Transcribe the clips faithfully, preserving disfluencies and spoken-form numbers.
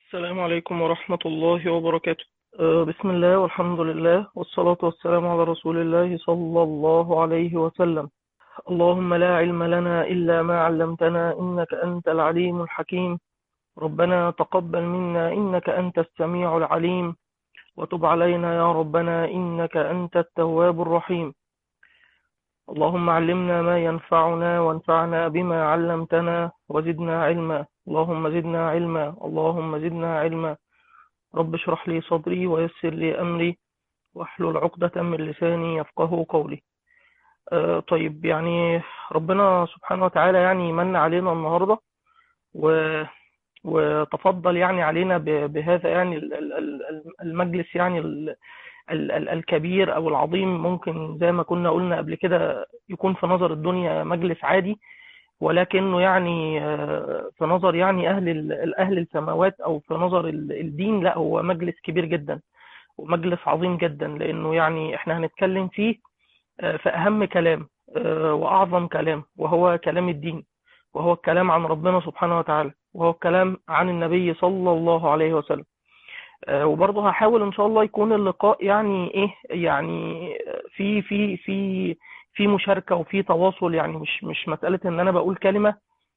السلام عليكم ورحمة الله وبركاته. أه، بسم الله والحمد لله والصلاة والسلام على رسول الله صلى الله عليه وسلم. اللهم لا علم لنا إلا ما علمتنا إنك أنت العليم الحكيم. ربنا تقبل منا إنك أنت السميع العليم، وتب علينا يا ربنا إنك أنت التواب الرحيم. اللهم علمنا ما ينفعنا وانفعنا بما علمتنا وزدنا علما. اللهم زدنا علما اللهم زدنا علما. رب اشرح لي صدري ويسر لي أمري واحلل عقدة من لساني يفقه قولي. آه طيب، يعني ربنا سبحانه وتعالى يعني من علينا النهاردة و... وتفضل يعني علينا ب... بهذا يعني ال- ال- ال- المجلس يعني ال... ال... ال- الكبير أو العظيم. ممكن زي ما كنا قلنا قبل كده يكون في نظر الدنيا مجلس عادي، ولكنه يعني آه، في نظر يعني أهل ال- أهل السماوات أو في نظر ال- الدين، لا هو مجلس كبير جدا ومجلس عظيم جدا، لأنه يعني إحنا هنتكلم فيه آه، في أهم كلام آه، وأعظم كلام، وهو كلام الدين، وهو الكلام عن ربنا سبحانه وتعالى، وهو الكلام عن النبي صلى الله عليه وسلم. آه، وبرضه هحاول إن شاء الله يكون اللقاء يعني إيه، يعني في في في في مشاركة وفي تواصل، يعني مش مش مسألة إن أنا بقول كلمة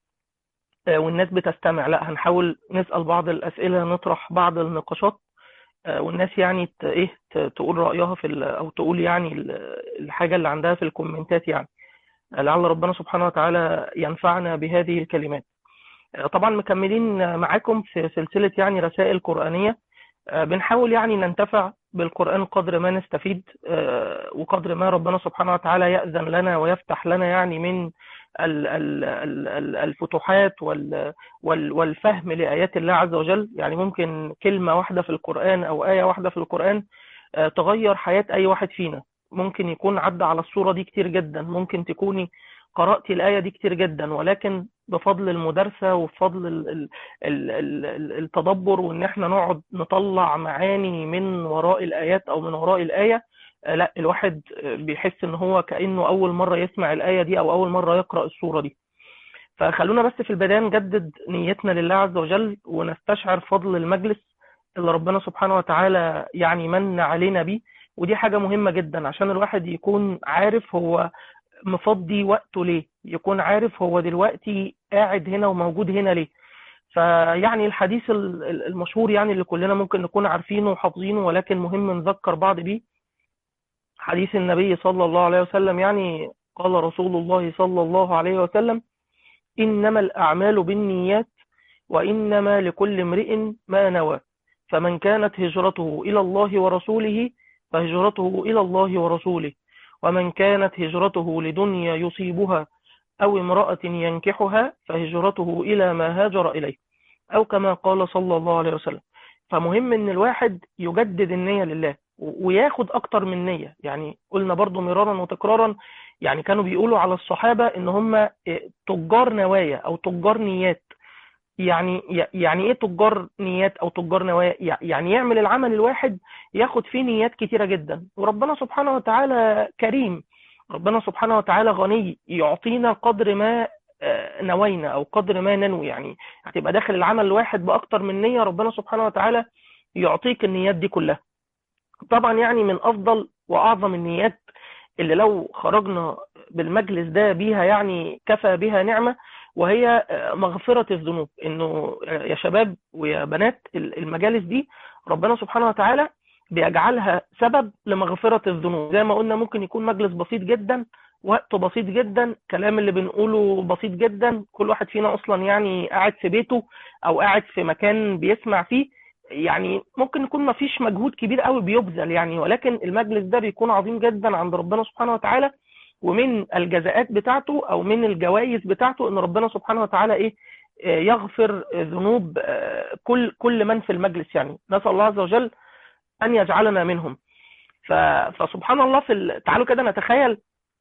آه، والناس بتستمع، لا هنحاول نسأل بعض الأسئلة، نطرح بعض النقاشات، آه، والناس يعني ت- ايه ت- تقول رأيها في ال- او تقول يعني ال- الحاجة اللي عندها في الكومنتات يعني. آه، لعل ربنا سبحانه وتعالى ينفعنا بهذه الكلمات. آه، طبعا مكملين معاكم في سلسلة يعني رسائل قرآنية. آه، بنحاول يعني ننتفع بالقرآن قدر ما نستفيد، آه، وقدر ما ربنا سبحانه وتعالى يأذن لنا ويفتح لنا يعني من ال- ال- ال- ال- الفتوحات وال- وال- والفهم لآيات الله عز وجل. يعني ممكن كلمة واحدة في القرآن أو آية واحدة في القرآن آه، تغير حياة أي واحد فينا. ممكن يكون عدى على الصورة دي كتير جدا، ممكن تكوني قرأت الآية دي كتير جدا، ولكن بفضل المدارسة وبفضل ال- ال- ال- ال- ال- التدبر، وان احنا نقعد نطلع معاني من وراء الايات او من وراء الايه، آه، لا الواحد آه، بيحس ان هو كانه اول مره يسمع الايه دي او اول مره يقرا السوره دي. فخلونا بس في البدايه نجدد نيتنا لله عز وجل، ونستشعر فضل المجلس اللي ربنا سبحانه وتعالى يعني من علينا بيه. ودي حاجه مهمه جدا عشان الواحد يكون عارف هو مفضي وقته ليه، يكون عارف هو دلوقتي قاعد هنا وموجود هنا ليه. فيعني الحديث ال- ال- المشهور يعني اللي كلنا ممكن نكون عارفينه وحافظينه، ولكن مهم نذكر بعض بيه. حديث النبي صلى الله عليه وسلم، يعني قال رسول الله صلى الله عليه وسلم: إنما الأعمال بالنيات وإنما لكل امرئ ما نوى، فمن كانت هجرته إلى الله ورسوله فهجرته إلى الله ورسوله، ومن كانت هجرته لدنيا يصيبها أو امرأة ينكحها فهجرته إلى ما هاجر إليه، أو كما قال صلى الله عليه وسلم. فمهم إن الواحد يجدد النية لله و- وياخد أكتر من نية. يعني قلنا برضو مرارا وتكرارا، يعني كانوا بيقولوا على الصحابة إن هم إيه، تجار نوايا أو تجار نيات. يعني يعني ايه تجار نيات او تجار نوايا؟ يعني يعمل العمل الواحد ياخد فيه نيات كتيرة جدا، وربنا سبحانه وتعالى كريم، ربنا سبحانه وتعالى غني، يعطينا قدر ما آه، نوينا او قدر ما ننوي. يعني هتبقى داخل العمل الواحد باكتر من نية، ربنا سبحانه وتعالى يعطيك النيات دي كلها. طبعا يعني من افضل واعظم النيات اللي لو خرجنا بالمجلس ده بيها يعني كفى بها نعمة، وهي مغفرة الذنوب. انه يا شباب ويا بنات، المجالس دي ربنا سبحانه وتعالى بيجعلها سبب لمغفرة الذنوب. زي ما قلنا ممكن يكون مجلس بسيط جدا، وقته بسيط جدا، كلام اللي بنقوله بسيط جدا، كل واحد فينا اصلا يعني قاعد في بيته او قاعد في مكان بيسمع فيه، يعني ممكن يكون ما فيش مجهود كبير قوي بيبذل يعني، ولكن المجلس ده بيكون عظيم جدا عند ربنا سبحانه وتعالى. ومن الجزاءات بتاعته او من الجوائز بتاعته ان ربنا سبحانه وتعالى ايه، آه، يغفر ذنوب آه، كل كل من في المجلس. يعني نسأل الله عز وجل ان يجعلنا منهم. ف- فسبحان الله في ال... تعالوا كده نتخيل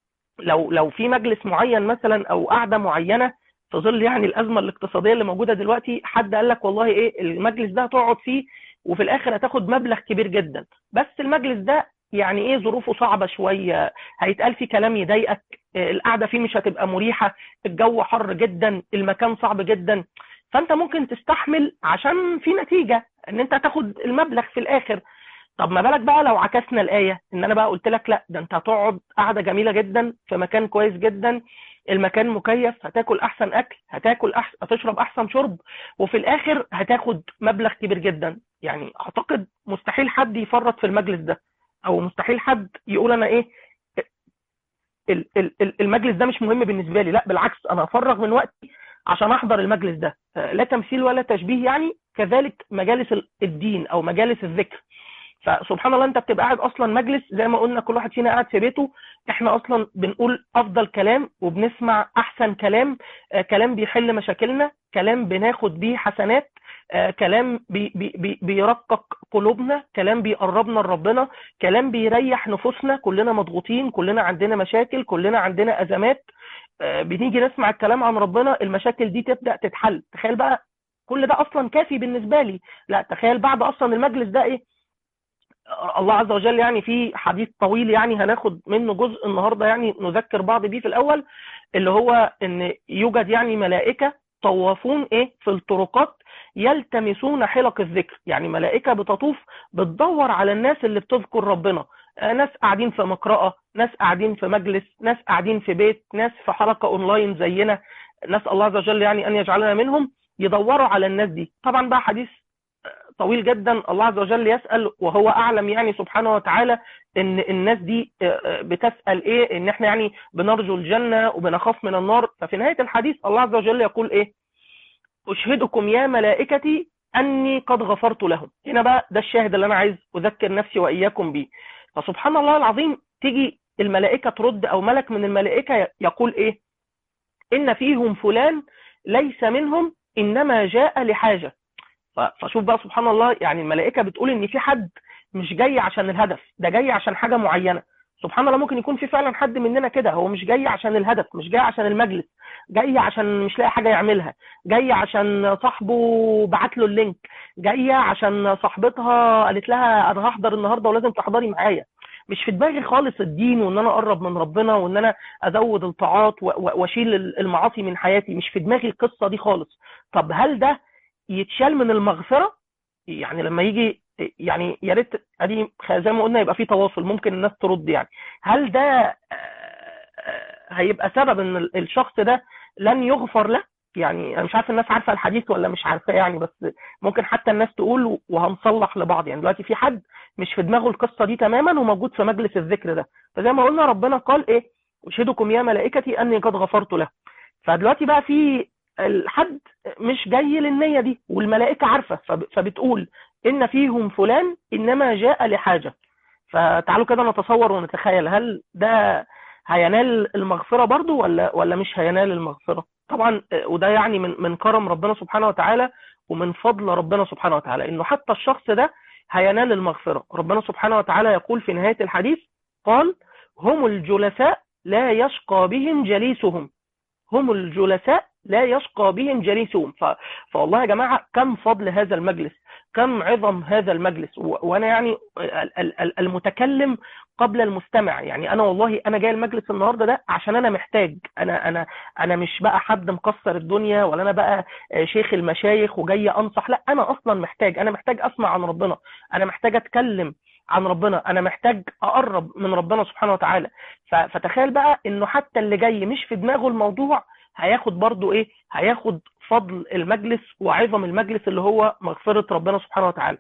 لو لو في مجلس معين مثلا او قعده معينه في ظل يعني الازمه الاقتصاديه اللي موجوده دلوقتي، حد قال لك والله ايه المجلس ده هتقعد فيه وفي الاخر هتاخد مبلغ كبير جدا، بس المجلس ده يعني ايه ظروفه صعبه شويه، هيتقال فيه كلام يضايقك، آه، القعده فيه مش هتبقى مريحه، الجو حر جدا، المكان صعب جدا. فانت ممكن تستحمل عشان في نتيجه ان انت هتاخد المبلغ في الاخر. طب ما بالك بقى لو عكسنا الايه، ان انا بقى قلت لك لا ده انت هتقعد قعده جميله جدا في مكان كويس جدا، المكان مكيف، هتاكل احسن اكل، هتاكل احسن، هتشرب احسن شرب، وفي الاخر هتاخد مبلغ كبير جدا. يعني اعتقد مستحيل حد يفرط في المجلس ده، او مستحيل حد يقول انا ايه ال- ال- ال- المجلس ده مش مهم بالنسبه لي. لا بالعكس، انا افرغ من وقتي عشان احضر المجلس ده. لا تمثيل ولا تشبيه يعني. كذلك مجالس الدين او مجالس الذكر، فسبحان الله انت بتبقى قاعد اصلا مجلس زي ما قلنا، كل واحد فينا قاعد في بيته، احنا اصلا بنقول افضل كلام وبنسمع احسن كلام، آه كلام بيحل مشاكلنا، كلام بناخد بيه حسنات، آه كلام بي بي بي بيرقق قلوبنا، كلام بيقربنا لربنا، كلام بيريح نفوسنا. كلنا مضغوطين، كلنا عندنا مشاكل، كلنا عندنا ازمات، آه بنيجي نسمع الكلام عن ربنا المشاكل دي تبدأ تتحل. تخيل بقى كل ده اصلا كافي بالنسبة لي، لا تخيل بعد اصلا المجلس ده ايه. الله عز وجل يعني في حديث طويل يعني هناخد منه جزء النهارده، يعني نذكر بعض بيه في الاول، اللي هو ان يوجد يعني ملائكه طوافون ايه في الطرقات يلتمسون حلق الذكر. يعني ملائكه بتطوف بتدور على الناس اللي بتذكر ربنا، آه، ناس قاعدين في مقرأة، ناس قاعدين في مجلس، ناس قاعدين في بيت، ناس في حلقه اونلاين زينا، نسأل الله عز وجل يعني ان يجعلنا منهم، يدوروا على الناس دي. طبعا بقى حديث طويل جدا، الله عز وجل يسأل وهو أعلم يعني سبحانه وتعالى إن الناس دي بتسأل إيه، إن إحنا يعني بنرجو الجنة وبنخاف من النار. ففي نهاية الحديث الله عز وجل يقول إيه؟ أشهدكم يا ملائكتي أني قد غفرت لهم. هنا بقى ده الشاهد اللي أنا عايز أذكر نفسي وإياكم بيه. فسبحان الله العظيم تيجي الملائكة ترد، أو ملك من الملائكة يقول إيه؟ إن فيهم فلان ليس منهم إنما جاء لحاجة. فشوف بقى سبحان الله، يعني الملائكة بتقول ان في حد مش جاي عشان الهدف ده، جاي عشان حاجة معينة. سبحان الله ممكن يكون في فعلا حد مننا كده، هو مش جاي عشان الهدف، مش جاي عشان المجلس، جاي عشان مش لاقي حاجة يعملها، جاي عشان صاحبه بعت له اللينك، جاي عشان صاحبتها قالت لها انا هحضر النهارده ولازم تحضري معايا. مش في دماغي خالص الدين، وان انا اقرب من ربنا، وان انا ازود الطاعات واشيل المعاصي من حياتي. مش في دماغي القصة دي خالص. طب هل ده يتشال من المغفرة؟ يعني لما يجي يعني يا ريت ادي زي ما قلنا يبقى في تواصل، ممكن الناس ترد. يعني هل ده هيبقى سبب ان الشخص ده لن يغفر له؟ يعني انا مش عارف الناس عارفه الحديث ولا مش عارفه يعني، بس ممكن حتى الناس تقول وهنصلح لبعض. يعني دلوقتي في حد مش في دماغه القصه دي تماما وموجود في مجلس الذكر ده، فزي ما قلنا ربنا قال ايه؟ اشهدكم يا ملائكتي اني قد غفرت له. فدلوقتي بقى في الحد مش جاي للنية دي والملائكة عارفة، فبتقول إن فيهم فلان إنما جاء لحاجة. فتعالوا كده نتصور ونتخيل، هل ده هينال المغفرة برضو ولا ولا مش هينال المغفرة؟ طبعا وده يعني من من كرم ربنا سبحانه وتعالى ومن فضل ربنا سبحانه وتعالى إنه حتى الشخص ده هينال المغفرة. ربنا سبحانه وتعالى يقول في نهاية الحديث، قال هم الجلساء لا يشقى بهم جليسهم. هم الجلساء لا يشقى بهم جليسهم. ف... فوالله يا جماعة كم فضل هذا المجلس، كم عظم هذا المجلس. و... وأنا يعني المتكلم قبل المستمع. يعني أنا والله أنا جاي المجلس النهاردة ده عشان أنا محتاج. أنا أنا أنا مش بقى حد مكسر الدنيا، ولا أنا بقى شيخ المشايخ وجاي أنصح، لا أنا أصلا محتاج. أنا محتاج أسمع عن ربنا، أنا محتاج أتكلم عن ربنا، انا محتاج اقرب من ربنا سبحانه وتعالى. فتخيل بقى انه حتى اللي جاي مش في دماغه الموضوع هياخد برضو ايه؟ هياخد فضل المجلس وعظم المجلس اللي هو مغفرة ربنا سبحانه وتعالى.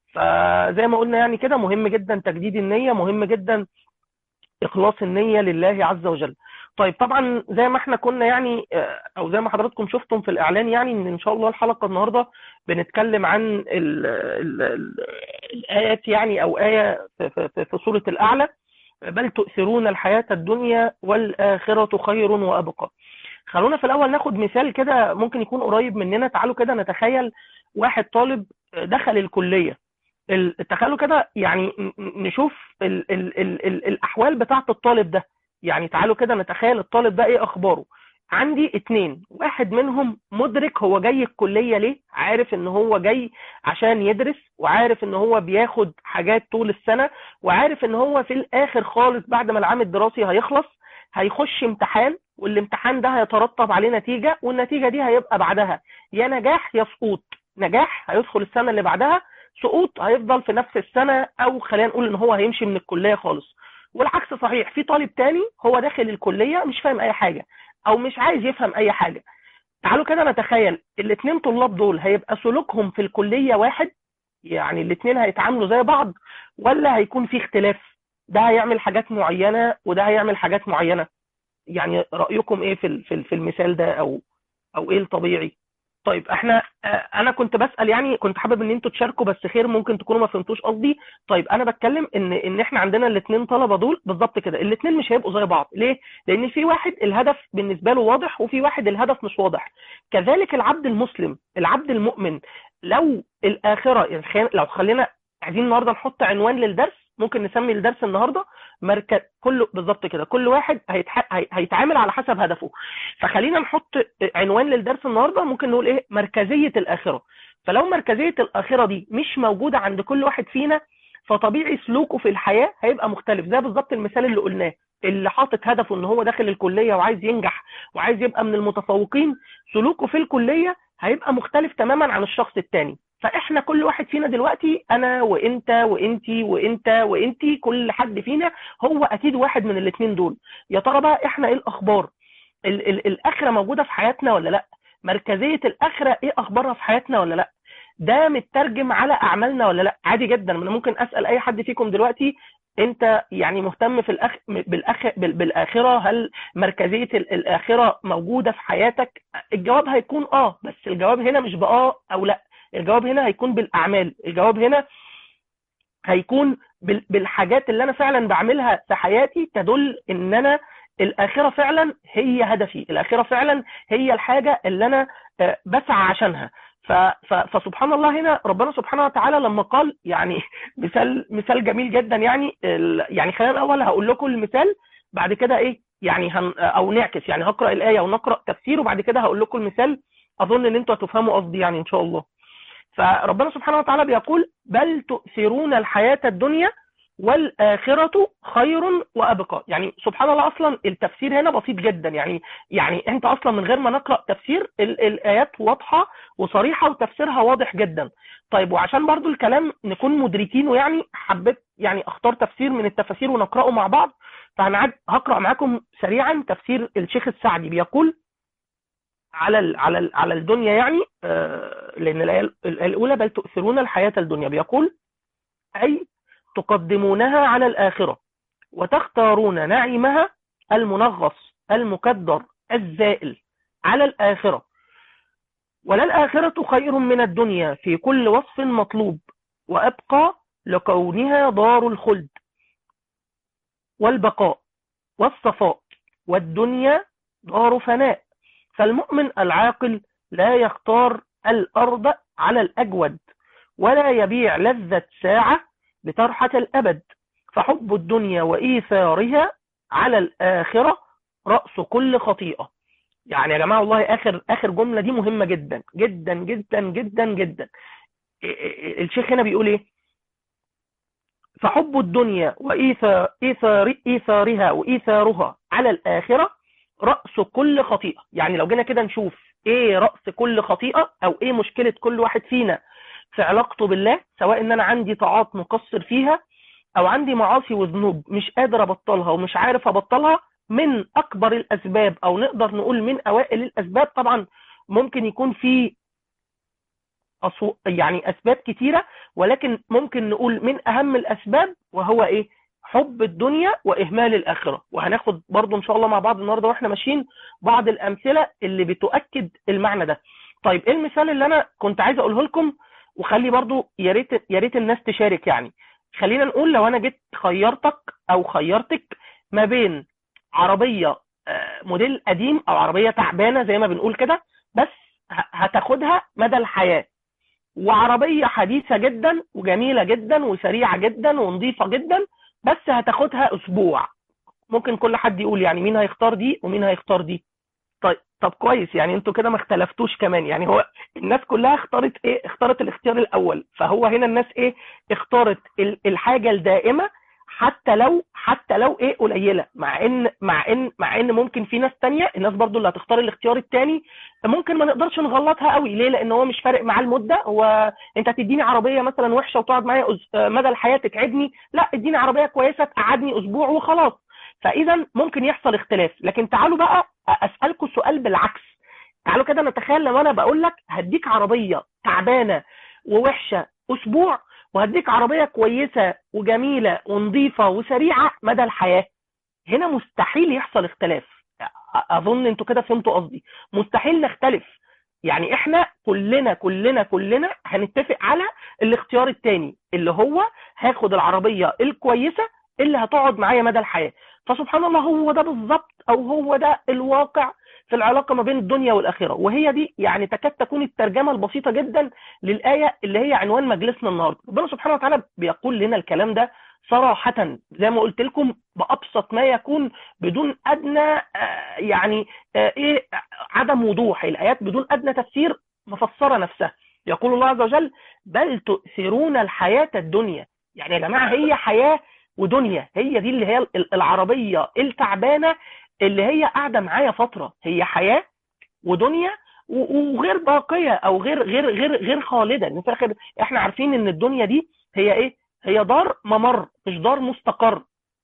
فزي ما قلنا يعني كده مهم جدا تجديد النية، مهم جدا إخلاص النية لله عز وجل. طيب طبعا زي ما احنا كنا يعني او زي ما حضراتكم شفتم في الاعلان، يعني ان ان شاء الله الحلقة النهاردة بنتكلم عن ال ال ال الآيات، يعني او آية في, في, في سورة الأعلى، بل تؤثرون الحياة الدنيا والآخرة خير وأبقى. خلونا في الأول ناخد مثال كده ممكن يكون قريب مننا. تعالوا كده نتخيل واحد طالب دخل الكلية. تخيلوا كده يعني نشوف ال ال ال ال الأحوال بتاعة الطالب ده. يعني تعالوا كده نتخيل الطالب ده ايه أخباره. عندي اتنين، واحد منهم مدرك هو جاي الكلية ليه، عارف ان هو جاي عشان يدرس، وعارف ان هو بياخد حاجات طول السنة، وعارف ان هو في الاخر خالص بعد ما العام الدراسي هيخلص هيخش امتحان، والامتحان ده هيترتب عليه نتيجة، والنتيجة دي هيبقى بعدها يا نجاح يا سقوط. نجاح هيدخل السنة اللي بعدها، سقوط هيفضل في نفس السنة، او خلينا نقول ان هو هيمشي من الكلية خالص. والعكس صحيح، في طالب تاني هو داخل الكلية مش فاهم اي حاجة او مش عايز يفهم اي حاجة. تعالوا كده نتخيل الاثنين طلاب دول هيبقى سلوكهم في الكلية واحد، يعني الاثنين هيتعاملوا زي بعض ولا هيكون في اختلاف؟ ده هيعمل حاجات معينة وده هيعمل حاجات معينة. يعني رأيكم ايه في في في المثال ده، او او ايه الطبيعي؟ طيب احنا آه، انا كنت بسأل، يعني كنت حابب ان انتوا تشاركوا، بس خير ممكن تكونوا ما فهمتوش قصدي. طيب انا بتكلم ان ان احنا عندنا الاثنين طلبة دول بالظبط كده، الاثنين مش هيبقوا زي بعض. ليه؟ لان في واحد الهدف بالنسبة له واضح وفي واحد الهدف مش واضح. كذلك العبد المسلم، العبد المؤمن، لو الآخرة يعني خل- لو خلينا عايزين النهارده نحط عنوان للدرس، ممكن نسمي الدرس النهارده مركز كله بالظبط كده، كل واحد هيتح... هي- هيتعامل على حسب هدفه. فخلينا نحط عنوان للدرس النهارده، ممكن نقول ايه؟ مركزية الآخرة. فلو مركزية الآخرة دي مش موجودة عند كل واحد فينا، فطبيعي سلوكه في الحياة هيبقى مختلف. زي بالظبط المثال اللي قلناه، اللي حاطط هدفه ان هو داخل الكلية وعايز ينجح وعايز يبقى من المتفوقين، سلوكه في الكلية هيبقى مختلف تماما عن الشخص التاني. فاحنا كل واحد فينا دلوقتي، انا وانت وانتي وانت وانتي، كل حد فينا هو اكيد واحد من الاثنين دول. يا ترى بقى احنا ايه الاخبار؟ ال ال الاخره موجوده في حياتنا ولا لا؟ مركزيه الاخره ايه اخبارها في حياتنا ولا لا؟ ده مترجم على اعمالنا ولا لا؟ عادي جدا، انا ممكن اسال اي حد فيكم دلوقتي، انت يعني مهتم في الأخ... بالأخ... بال- بالاخره؟ هل مركزيه ال- الاخره موجوده في حياتك؟ الجواب هيكون اه، بس الجواب هنا مش باه او لا، الجواب هنا هيكون بالاعمال. الجواب هنا هيكون بال- بالحاجات اللي انا فعلا بعملها في حياتي تدل ان انا الاخره فعلا هي هدفي، الاخره فعلا هي الحاجه اللي انا آه، بسعى عشانها. ف- ف- فسبحان الله، هنا ربنا سبحانه وتعالى لما قال يعني مثال مثال جميل جدا. يعني ال- يعني خلينا الاول هقول لكم المثال، بعد كده ايه يعني هن او نعكس، يعني هقرا الايه ونقرا تفسير وبعد كده هقول لكم المثال. اظن ان انتوا هتفهموا قصدي يعني ان شاء الله. فربنا سبحانه وتعالى بيقول: بل تؤثرون الحياة الدنيا والآخرة خير وأبقى. يعني سبحان الله، أصلا التفسير هنا بسيط جدا. يعني يعني أنت أصلا من غير ما نقرأ تفسير، ال الآيات واضحة وصريحة وتفسيرها واضح جدا. طيب وعشان برضو الكلام نكون مدركينه، يعني حبيت يعني أختار تفسير من التفاسير ونقرأه مع بعض. فأنا هقرأ معاكم سريعا تفسير الشيخ السعدي. بيقول على ال على ال على الدنيا، يعني آه لان الايه الآية الاولى: بل تؤثرون الحياه الدنيا، بيقول اي تقدمونها على الاخره وتختارون نعيمها المنغص المكدر الزائل على الاخره، وللآخرة خير من الدنيا في كل وصف مطلوب وأبقى لكونها دار الخلد والبقاء والصفاء، والدنيا دار فناء. فالمؤمن العاقل لا يختار الأرض على الأجود، ولا يبيع لذة ساعة بترحة الأبد. فحب الدنيا وإيثارها على الآخرة رأس كل خطيئة. يعني يا جماعة والله آخر آخر جملة دي مهمة جدا جدا جدا جدا جدا. الشيخ هنا بيقول إيه؟ فحب الدنيا وإيثارها وإيثارها على الآخرة رأس كل خطيئة. يعني لو جينا كده نشوف ايه رأس كل خطيئة او ايه مشكلة كل واحد فينا في علاقته بالله، سواء ان انا عندي طاعات مقصر فيها او عندي معاصي وذنوب مش قادر ابطلها ومش عارف ابطلها، من اكبر الاسباب او نقدر نقول من اوائل الاسباب، طبعا ممكن يكون في أصو... يعني اسباب كتيرة، ولكن ممكن نقول من اهم الاسباب وهو ايه؟ حب الدنيا واهمال الاخرة. وهناخد برضو ان شاء الله مع بعض النهاردة واحنا ماشيين بعض الامثلة اللي بتؤكد المعنى ده. طيب ايه المثال اللي انا كنت عايز اقوله لكم؟ وخلي برضو يا ريت يا ريت الناس تشارك. يعني خلينا نقول لو انا جيت خيرتك او خيرتك ما بين عربية آه، موديل قديم او عربية تعبانة زي ما بنقول كده، بس ه- هتاخدها مدى الحياة، وعربية حديثة جدا وجميلة جدا وسريعة جدا ونظيفة جدا بس هتاخدها اسبوع، ممكن كل حد يقول يعني مين هيختار دي ومين هيختار دي؟ طيب طب كويس، يعني انتوا كده ما اختلفتوش كمان. يعني هو الناس كلها اختارت ايه؟ اختارت الاختيار الاول. فهو هنا الناس ايه؟ اختارت ال- الحاجة الدائمة حتى لو حتى لو ايه قليله، مع ان مع ان مع ان ممكن في ناس تانية، الناس برضو اللي هتختار الاختيار التاني ممكن ما نقدرش نغلطها قوي. ليه؟ لان هو مش فارق معاه المده. هو انت هتديني عربيه مثلا وحشه وتقعد معايا مدى الحياه تتعبني؟ لا، اديني عربيه كويسه تقعدني اسبوع وخلاص. فاذا ممكن يحصل اختلاف. لكن تعالوا بقى اسالكم سؤال بالعكس. تعالوا كده نتخيل لو انا بقول لك هديك عربيه تعبانه ووحشه اسبوع، وهديك عربيه كويسه وجميله ونظيفه وسريعه مدى الحياه. هنا مستحيل يحصل اختلاف. اظن انتوا كده فهمتوا قصدي. مستحيل نختلف. يعني احنا كلنا كلنا كلنا هنتفق على الاختيار الثاني، اللي هو هاخد العربيه الكويسه اللي هتقعد معايا مدى الحياه. فسبحان الله، هو ده بالظبط، او هو ده الواقع في العلاقه ما بين الدنيا والاخره. وهي دي يعني تكاد تكون الترجمه البسيطه جدا للايه اللي هي عنوان مجلسنا النهارده. ربنا سبحانه وتعالى بيقول لنا الكلام ده صراحه، زي ما قلت لكم، بابسط ما يكون، بدون ادنى يعني ايه عدم وضوح. الايات بدون ادنى تفسير مفسره نفسها. يقول الله عز وجل: بل تؤثرون الحياه الدنيا. يعني يا جماعه، هي حياه ودنيا. هي دي اللي هي العربيه التعبانه اللي هي قاعده معايا فتره. هي حياه ودنيا وغير باقيه، او غير غير غير غير خالده. لان في الاخر احنا عارفين ان الدنيا دي هي ايه؟ هي دار ممر، مش دار مستقر.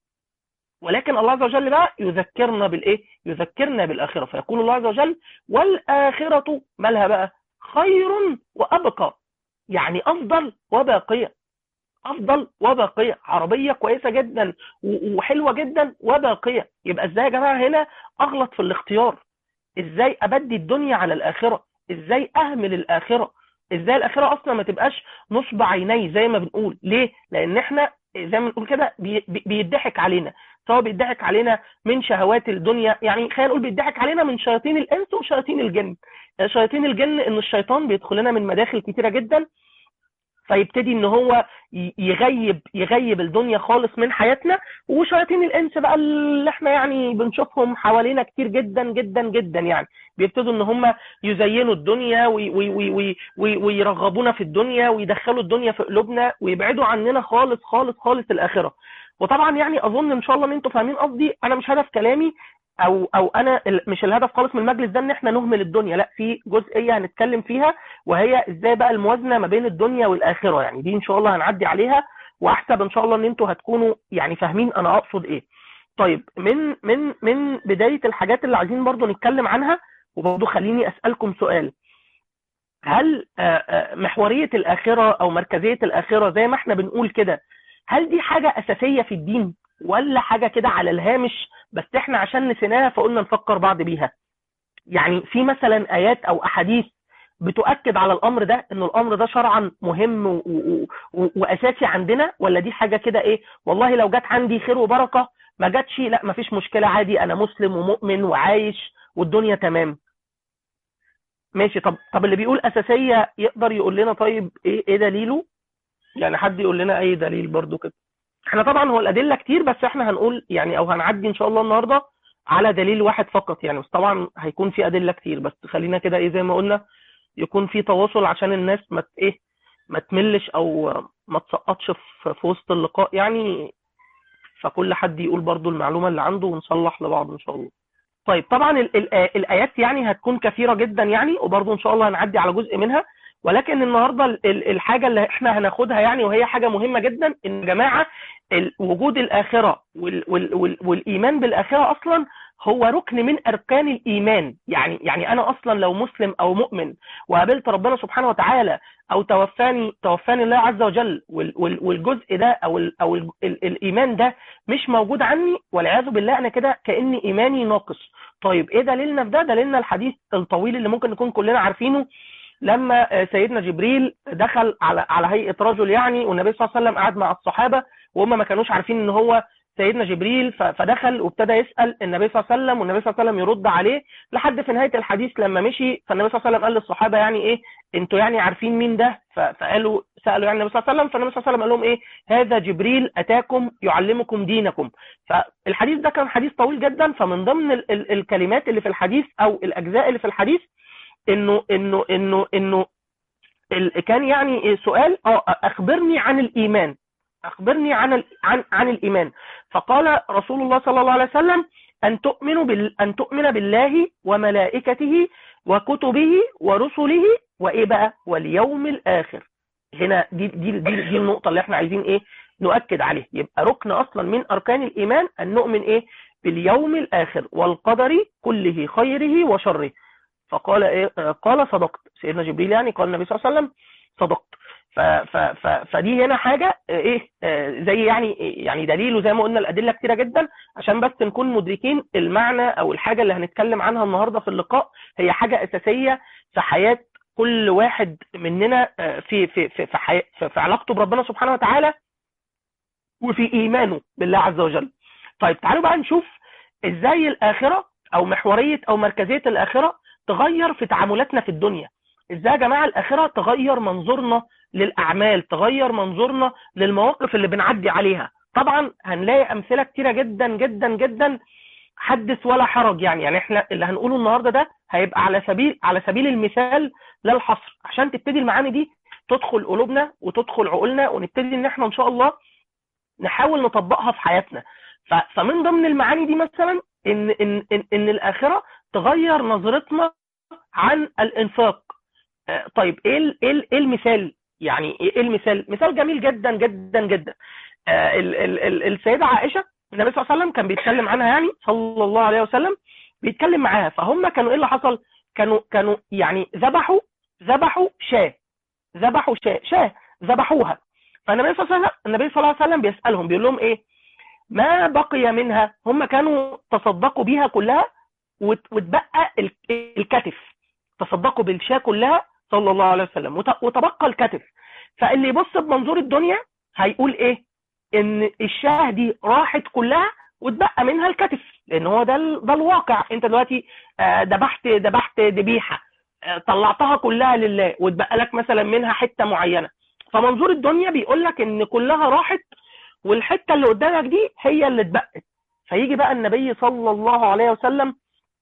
ولكن الله عز وجل بقى يذكرنا بالايه؟ يذكرنا بالاخره. فيقول الله عز وجل: والاخره مالها بقى؟ خير وابقى. يعني افضل وباقيه. افضل وباقيه. عربيه كويسه جدا وحلوه جدا وباقيه. يبقى ازاي يا جماعه هنا اغلط في الاختيار؟ ازاي ابدي الدنيا على الاخره؟ ازاي اهمل الاخره؟ ازاي الاخره اصلا ما تبقاش نصب عيني زي ما بنقول؟ ليه؟ لان احنا زي ما بنقول كده بيضحك علينا. سواء بيضحك علينا من شهوات الدنيا، يعني خلينا نقول بيضحك علينا من شياطين الانس وشياطين الجن. شياطين الجن ان الشيطان بيدخل لنا من مداخل كتيره جدا، فيبتدي ان هو يغيب يغيب الدنيا خالص من حياتنا. وشياطين الانس بقى اللي احنا يعني بنشوفهم حوالينا كتير جدا جدا جدا، يعني بيبتدوا ان هم يزينوا الدنيا وي وي وي وي وي ويرغبونا في الدنيا ويدخلوا الدنيا في قلوبنا ويبعدوا عننا خالص خالص خالص الاخره. وطبعا يعني اظن ان شاء الله ان انتم فاهمين قصدي. انا مش هدف كلامي او او انا مش الهدف خالص من المجلس ده ان احنا نهمل الدنيا. لا، في جزئيه هنتكلم فيها، وهي ازاي بقى الموازنه ما بين الدنيا والاخره. يعني دي ان شاء الله هنعدي عليها، واحسب ان شاء الله ان انتوا هتكونوا يعني فاهمين انا اقصد ايه. طيب، من من من بدايه الحاجات اللي عايزين برضو نتكلم عنها، وبرضو خليني اسالكم سؤال: هل محوريه الاخره او مركزيه الاخره زي ما احنا بنقول كده، هل دي حاجه اساسيه في الدين، ولا حاجه كده على الهامش بس احنا عشان نسيناها فقلنا نفكر بعض بيها؟ يعني في مثلا ايات او احاديث بتؤكد على الامر ده، ان الامر ده شرعا مهم و... و... و... واساسي عندنا، ولا دي حاجه كده ايه والله لو جت عندي خير وبركه، ما جاتش لا ما فيش مشكله عادي، انا مسلم ومؤمن وعايش والدنيا تمام؟ ماشي. طب طب اللي بيقول اساسيه يقدر يقول لنا طيب ايه ايه دليله؟ يعني حد يقول لنا اي دليل برضو كده. احنا طبعا هو الادله كتير، بس احنا هنقول يعني او هنعدي ان شاء الله النهارده على دليل واحد فقط يعني. بس طبعا هيكون في ادله كتير، بس خلينا كده ايه زي ما قلنا يكون في تواصل عشان الناس ما ايه ما تملش او ما تسقطش في, في وسط اللقاء يعني. فكل حد يقول برضو المعلومه اللي عنده ونصلح لبعض ان شاء الله. طيب، طبعا ال ال الايات يعني هتكون كثيره جدا يعني، وبرضو ان شاء الله هنعدي على جزء منها. ولكن النهارده ال الحاجه اللي احنا هناخدها يعني، وهي حاجه مهمه جدا، ان يا جماعه وجود الاخره وال وال وال والايمان بالاخره اصلا هو ركن من اركان الايمان. يعني يعني انا اصلا لو مسلم او مؤمن وقابلت ربنا سبحانه وتعالى، او توفاني توفاني الله عز وجل، وال وال والجزء ده او ال او ال ال الايمان ده مش موجود عني، والعياذ بالله انا كده كأن ايماني ناقص. طيب ايه دليلنا في ده؟ دليلنا الحديث الطويل اللي ممكن نكون كلنا عارفينه، لما سيدنا جبريل دخل على على هيئه رجل يعني، والنبي صلى الله عليه وسلم قعد مع الصحابه وهم ما كانوش عارفين ان هو سيدنا جبريل، فدخل وابتدى يسال النبي صلى الله عليه وسلم، والنبي صلى الله عليه وسلم يرد عليه لحد في نهايه الحديث لما مشي. فالنبي صلى الله عليه وسلم قال للصحابه يعني ايه انتوا يعني عارفين مين ده؟ فقالوا سالوا يعني النبي صلى الله عليه وسلم، فالنبي صلى الله عليه وسلم قال لهم ايه؟ هذا جبريل اتاكم يعلمكم دينكم. فالحديث ده كان حديث طويل جدا. فمن ضمن ال ال الكلمات اللي في الحديث او الاجزاء اللي في الحديث انه انه انه انه كان يعني سؤال اه اخبرني عن الايمان. اخبرني عن ال... عن عن الايمان. فقال رسول الله صلى الله عليه وسلم ان تؤمنوا بال... ان تؤمن بالله وملائكته وكتبه ورسله وايه بقى واليوم الاخر. هنا دي دي دي, دي النقطه اللي احنا عايزين ايه نؤكد عليه. يبقى ركن اصلا من اركان الايمان ان نؤمن ايه باليوم الاخر والقدر كله خيره وشره. فقال ايه قال صدقت. سيدنا جبريل يعني قال النبي صلى الله عليه وسلم صدقت. ف ف ف فدي هنا حاجه ايه زي يعني يعني دليل، وزي ما قلنا الادله كتيره جدا عشان بس نكون مدركين المعنى او الحاجه اللي هنتكلم عنها النهارده في اللقاء هي حاجه اساسيه في حياه كل واحد مننا في في في في, حي... في, في علاقته بربنا سبحانه وتعالى وفي ايمانه بالله عز وجل. طيب تعالوا بقى نشوف ازاي الاخره او محوريه او مركزيه الاخره تغير في تعاملاتنا في الدنيا. ازاي يا جماعه الاخره تغير منظورنا للاعمال، تغير منظورنا للمواقف اللي بنعدي عليها. طبعا هنلاقي امثله كتيره جدا جدا جدا، حدث ولا حرج. يعني يعني احنا اللي هنقوله النهارده ده هيبقى على سبيل على سبيل المثال لا الحصر، عشان تبتدي المعاني دي تدخل قلوبنا وتدخل عقولنا، ونبتدي ان احنا ان شاء الله نحاول نطبقها في حياتنا. فمن ضمن المعاني دي مثلا ان ان ان, إن الاخره تغير نظرتنا عن الانفاق. طيب ايه ايه ايه المثال؟ يعني ايه المثال؟ مثال جميل جدا جدا جدا. ال ال ال السيده عائشه النبي صلى الله عليه وسلم كان بيتكلم عنها، يعني صلى الله عليه وسلم بيتكلم معاها. فهم كانوا ايه اللي حصل؟ كانوا كانوا يعني ذبحوا ذبحوا شاه ذبحوا شاه شاه ذبحوها. فالنبي صلى الله عليه وسلم النبي صلى الله عليه وسلم بيسالهم بيقول لهم ايه ما بقي منها. هم كانوا تصدقوا بيها كلها وتبقى الكتف، تصدقوا بالشاه كلها صلى الله عليه وسلم وتبقى الكتف. فاللي يبص بمنظور الدنيا هيقول ايه؟ ان الشاه دي راحت كلها وتبقى منها الكتف، لان هو ده ده الواقع. انت دلوقتي ذبحت ذبحت ذبيحه طلعتها كلها لله وتبقى لك مثلا منها حته معينه. فمنظور الدنيا بيقول لك ان كلها راحت والحته اللي قدامك دي هي اللي اتبقت. فيجي بقى النبي صلى الله عليه وسلم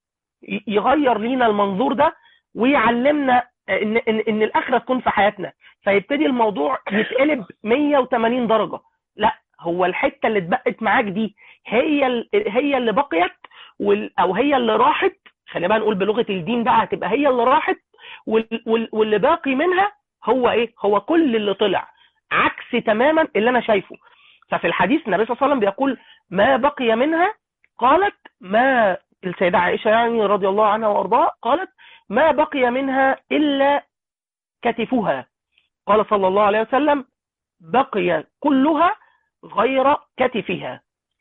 يغير لينا المنظور ده ويعلمنا ان ان ان الاخره تكون في حياتنا. فيبتدي الموضوع يتقلب مية وتمانين درجه. لا، هو الحته اللي اتبقت معاك دي هي هي اللي بقيت او هي اللي راحت. خلينا بقى نقول بلغه الدين بقى، هتبقى هي اللي راحت واللي باقي منها هو ايه؟ هو كل اللي طلع عكس تماما اللي انا شايفه. ففي الحديث النبي صلى الله عليه وسلم بيقول ما بقي منها، قالت ما السيدة عائشة يعني رضي الله عنها وارضاها قالت ما بقي منها إلا كتفها. قال صلى الله عليه وسلم بقي كلها غير كتفها.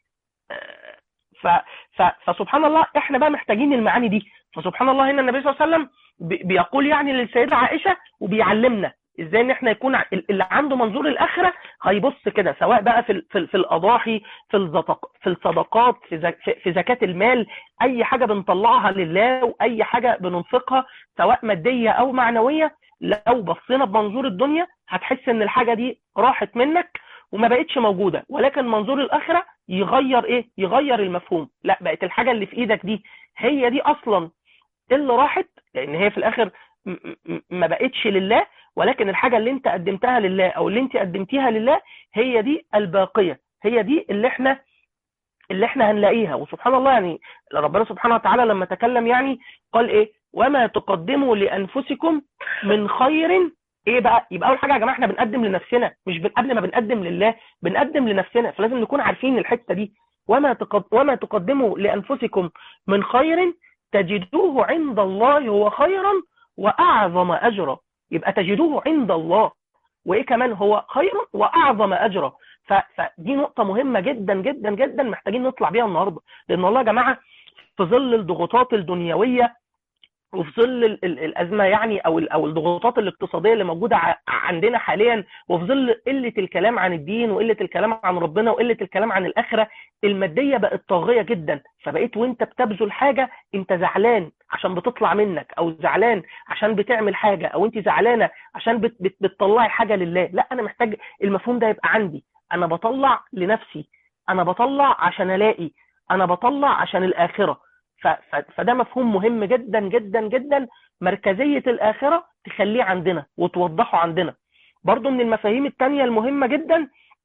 ف ف فسبحان الله احنا بقى محتاجين المعاني دي. فسبحان الله هنا النبي صلى الله عليه وسلم بيقول يعني للسيدة عائشة وبيعلمنا ازاي ان احنا يكون اللي عنده منظور الاخره هيبص كده، سواء بقى في في, في الاضاحي، في الزطق في الصدقات، في زك في زكاه المال، اي حاجه بنطلعها لله واي حاجه بننفقها سواء ماديه او معنويه. لو بصينا بمنظور الدنيا هتحس ان الحاجه دي راحت منك وما بقتش موجوده، ولكن منظور الاخره يغير ايه؟ يغير المفهوم. لا، بقت الحاجه اللي في ايدك دي هي دي اصلا اللي راحت، لان هي في الاخر ما بقتش لله، ولكن الحاجة اللي انت قدمتها لله او اللي انت قدمتيها لله هي دي الباقية، هي دي اللي احنا اللي احنا هنلاقيها. وسبحان الله يعني ربنا سبحانه وتعالى لما تكلم يعني قال ايه؟ وما تقدموا لانفسكم من خير. ايه بقى؟ يبقى اول حاجة يا جماعة احنا بنقدم لنفسنا، مش قبل ما بنقدم لله بنقدم لنفسنا. فلازم نكون عارفين الحتة دي. وما تقد... وما تقدموا لانفسكم من خير تجدوه عند الله هو خيرا واعظم اجرا. يبقى تجدوه عند الله وايه كمان؟ هو خير واعظم اجرا. فدي نقطه مهمه جدا جدا جدا محتاجين نطلع بيها النهارده. لان والله يا جماعه في ظل الضغوطات الدنيويه وفي ظل الازمه يعني او او الضغوطات الاقتصاديه اللي موجوده عندنا حاليا، وفي ظل قله الكلام عن الدين وقله الكلام عن ربنا وقله الكلام عن الاخره، الماديه بقت طاغيه جدا. فبقيت وانت بتبذل حاجه انت زعلان عشان بتطلع منك، او زعلان عشان بتعمل حاجه، او انت زعلانه عشان بت بت بتطلعي حاجه لله. لا، انا محتاج المفهوم ده يبقى عندي. انا بطلع لنفسي، انا بطلع عشان الاقي، انا بطلع عشان الاخره. فده مفهوم مهم جدا جدا جدا. مركزية الآخرة تخليه عندنا وتوضحه عندنا. برضو من المفاهيم التانية المهمة جدا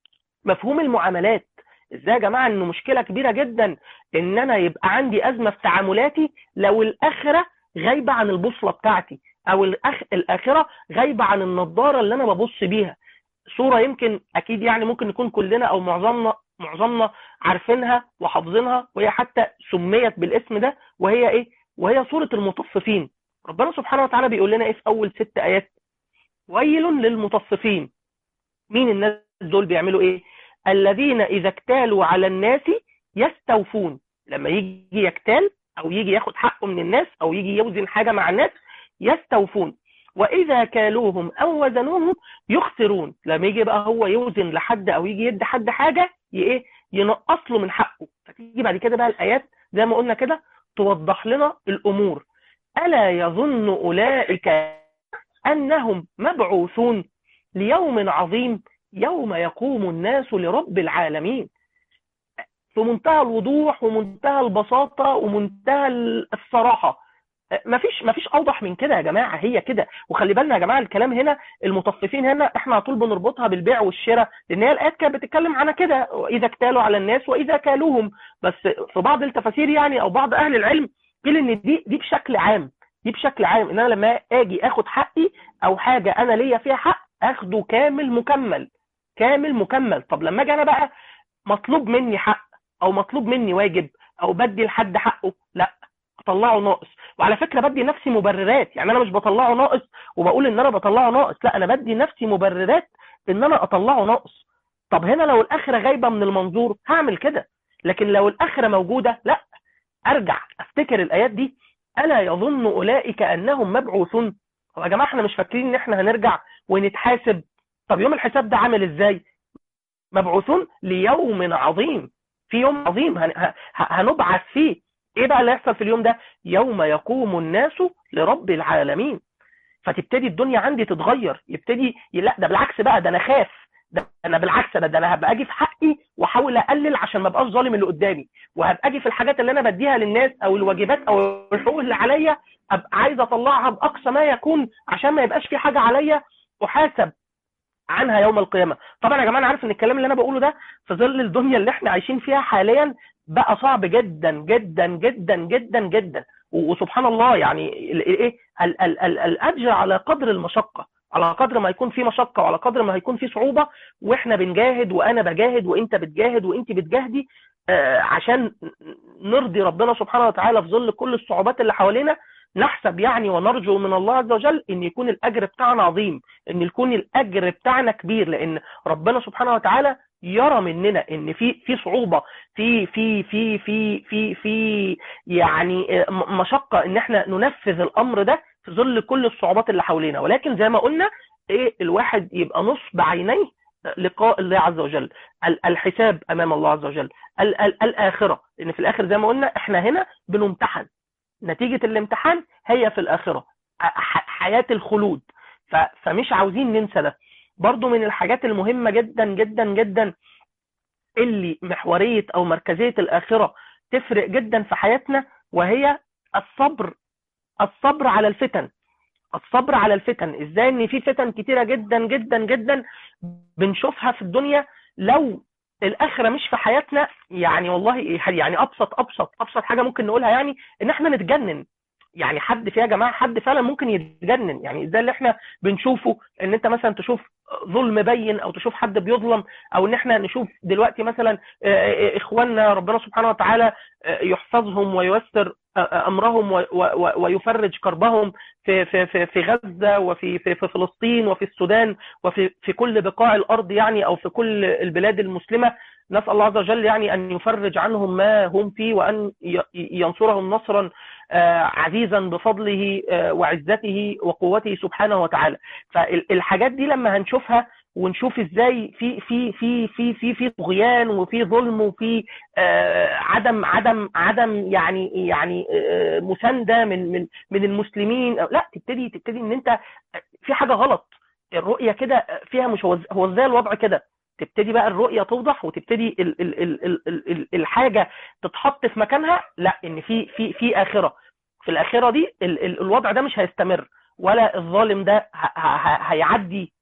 مفهوم المعاملات. ازاي يا جماعه انه مشكله كبيره جدا ان انا يبقى عندي ازمه في تعاملاتي لو الاخره غايبه عن البوصله بتاعتي، او الأخ... الاخره غايبه عن النضاره اللي انا ببص بيها. صوره يمكن اكيد يعني ممكن نكون كلنا او معظمنا معظمنا عارفينها وحافظينها، وهي حتى سميت بالاسم ده، وهي ايه؟ وهي صوره المطففين. ربنا سبحانه وتعالى بيقول لنا ايه في اول ست ايات؟ ويل للمطففين. مين الناس دول؟ بيعملوا ايه؟ الذين اذا اكتالوا على الناس يستوفون. لما يجي يكتال او يجي ياخد حقه من الناس او يجي يوزن حاجه مع الناس يستوفون، واذا كالوهم او وزنوهم يخسرون. لما يجي بقى هو يوزن لحد او يجي يدي حد حاجه ايه؟ ينقص له من حقه. فتيجي بعد كده بقى الايات زي ما قلنا كده توضح لنا الامور. الا يظن اولئك انهم مبعوثون ليوم عظيم يوم يقوم الناس لرب العالمين. في منتهى الوضوح ومنتهى البساطة ومنتهى الصراحة. مفيش مفيش اوضح من كده يا جماعه، هي كده. وخلي بالنا يا جماعه الكلام هنا المطففين هنا احنا على طول بنربطها بالبيع والشراء، لان هي الايات كانت بتتكلم عنها كده، واذا اكتالوا على الناس واذا كالوهم. بس في بعض التفاسير يعني او بعض اهل العلم قيل ان دي دي بشكل عام، دي بشكل عام ان انا لما اجي اخد حقي او حاجه انا ليا فيها حق اخده كامل مكمل، كامل مكمل. طب لما اجي انا بقى مطلوب مني حق او مطلوب مني واجب او بدي لحد حقه، لا اطلعه ناقص. وعلى فكره بدي نفسي مبررات، يعني انا مش بطلعه ناقص وبقول ان انا بطلعه ناقص، لا انا بدي نفسي مبررات ان انا اطلعه ناقص. طب هنا لو الاخره غايبه من المنظور هعمل كده، لكن لو الاخره موجوده لا، ارجع افتكر الايات دي. الا يظن اولئك انهم مبعوثون. طب يا جماعه احنا مش فاكرين ان احنا هنرجع ونتحاسب؟ طب يوم الحساب ده عامل ازاي؟ مبعوثون ليوم عظيم، في يوم عظيم هنبعث فيه. ايه بقى اللي يحصل في اليوم ده؟ يوم يقوم الناس لرب العالمين. فتبتدي الدنيا عندي تتغير، يبتدي لا ده بالعكس بقى، ده انا خاف، ده انا بالعكس ده, ده انا هبقى اجي في حقي واحاول اقلل عشان ما ابقاش ظالم اللي قدامي، وهبقى اجي في الحاجات اللي انا بديها للناس او الواجبات او الحقوق اللي عليا ابقى عايز اطلعها باقصى ما يكون عشان ما يبقاش في حاجه عليا احاسب عنها يوم القيامه. طبعا يا جماعه انا عارف ان الكلام اللي انا بقوله ده في ظل الدنيا اللي احنا عايشين فيها حاليا بقى صعب جدا جدا جدا جدا جدا. وسبحان الله يعني ايه ال ال ال الاجر على قدر المشقه، على قدر ما يكون في مشقه وعلى قدر ما هيكون في صعوبه، واحنا بنجاهد وانا بجاهد وانت بتجاهد وانت بتجاهدي آه عشان نرضي ربنا سبحانه وتعالى في ظل كل الصعوبات اللي حوالينا. نحسب يعني ونرجو من الله عز وجل ان يكون الاجر بتاعنا عظيم، ان يكون الاجر بتاعنا كبير، لان ربنا سبحانه وتعالى يرى مننا ان في في صعوبه في في في في في في يعني مشقه ان احنا ننفذ الامر ده في ظل كل الصعوبات اللي حوالينا. ولكن زي ما قلنا ايه، الواحد يبقى نصب عينيه لقاء الله عز وجل، الحساب امام الله عز وجل، ال ال الاخره. لان في الاخر زي ما قلنا احنا هنا بنمتحن، نتيجة الامتحان هي في الآخرة حياة الخلود. فمش عاوزين ننسى ده. برضو من الحاجات المهمة جدا جدا جدا اللي محورية أو مركزية الآخرة تفرق جدا في حياتنا، وهي الصبر، الصبر على الفتن. الصبر على الفتن ازاي؟ ان في فتن كتيرة جدا جدا جدا بنشوفها في الدنيا، لو الاخره مش في حياتنا يعني والله يعني ابسط ابسط ابسط حاجه ممكن نقولها يعني ان احنا نتجنن. يعني حد فيها يا جماعه حد فعلا ممكن يتجنن. يعني ازاي اللي احنا بنشوفه ان انت مثلا تشوف ظلم بين او تشوف حد بيظلم، او ان احنا نشوف دلوقتي مثلا اخواننا ربنا سبحانه وتعالى يحفظهم وييسر امرهم ويفرج كربهم في في في في غزه وفي في في فلسطين وفي السودان وفي في كل بقاع الارض يعني، او في كل البلاد المسلمه. نسال الله عز وجل يعني ان يفرج عنهم ما هم فيه، وان ينصرهم نصرا عزيزا بفضله وعزته وقوته سبحانه وتعالى. فالحاجات دي لما هنشوفها ونشوف ازاي في في في في في في طغيان وفي ظلم وفي آه عدم عدم عدم يعني يعني آه مسانده من من من المسلمين، لا تبتدي تبتدي ان انت في حاجه غلط. الرؤيه كده فيها مش هو ازاي الوضع كده، تبتدي بقى الرؤيه توضح وتبتدي ال ال ال ال ال الحاجه تتحط في مكانها. لا ان في في في اخره، في الاخره دي ال ال الوضع ده مش هيستمر، ولا الظالم ده هيعدي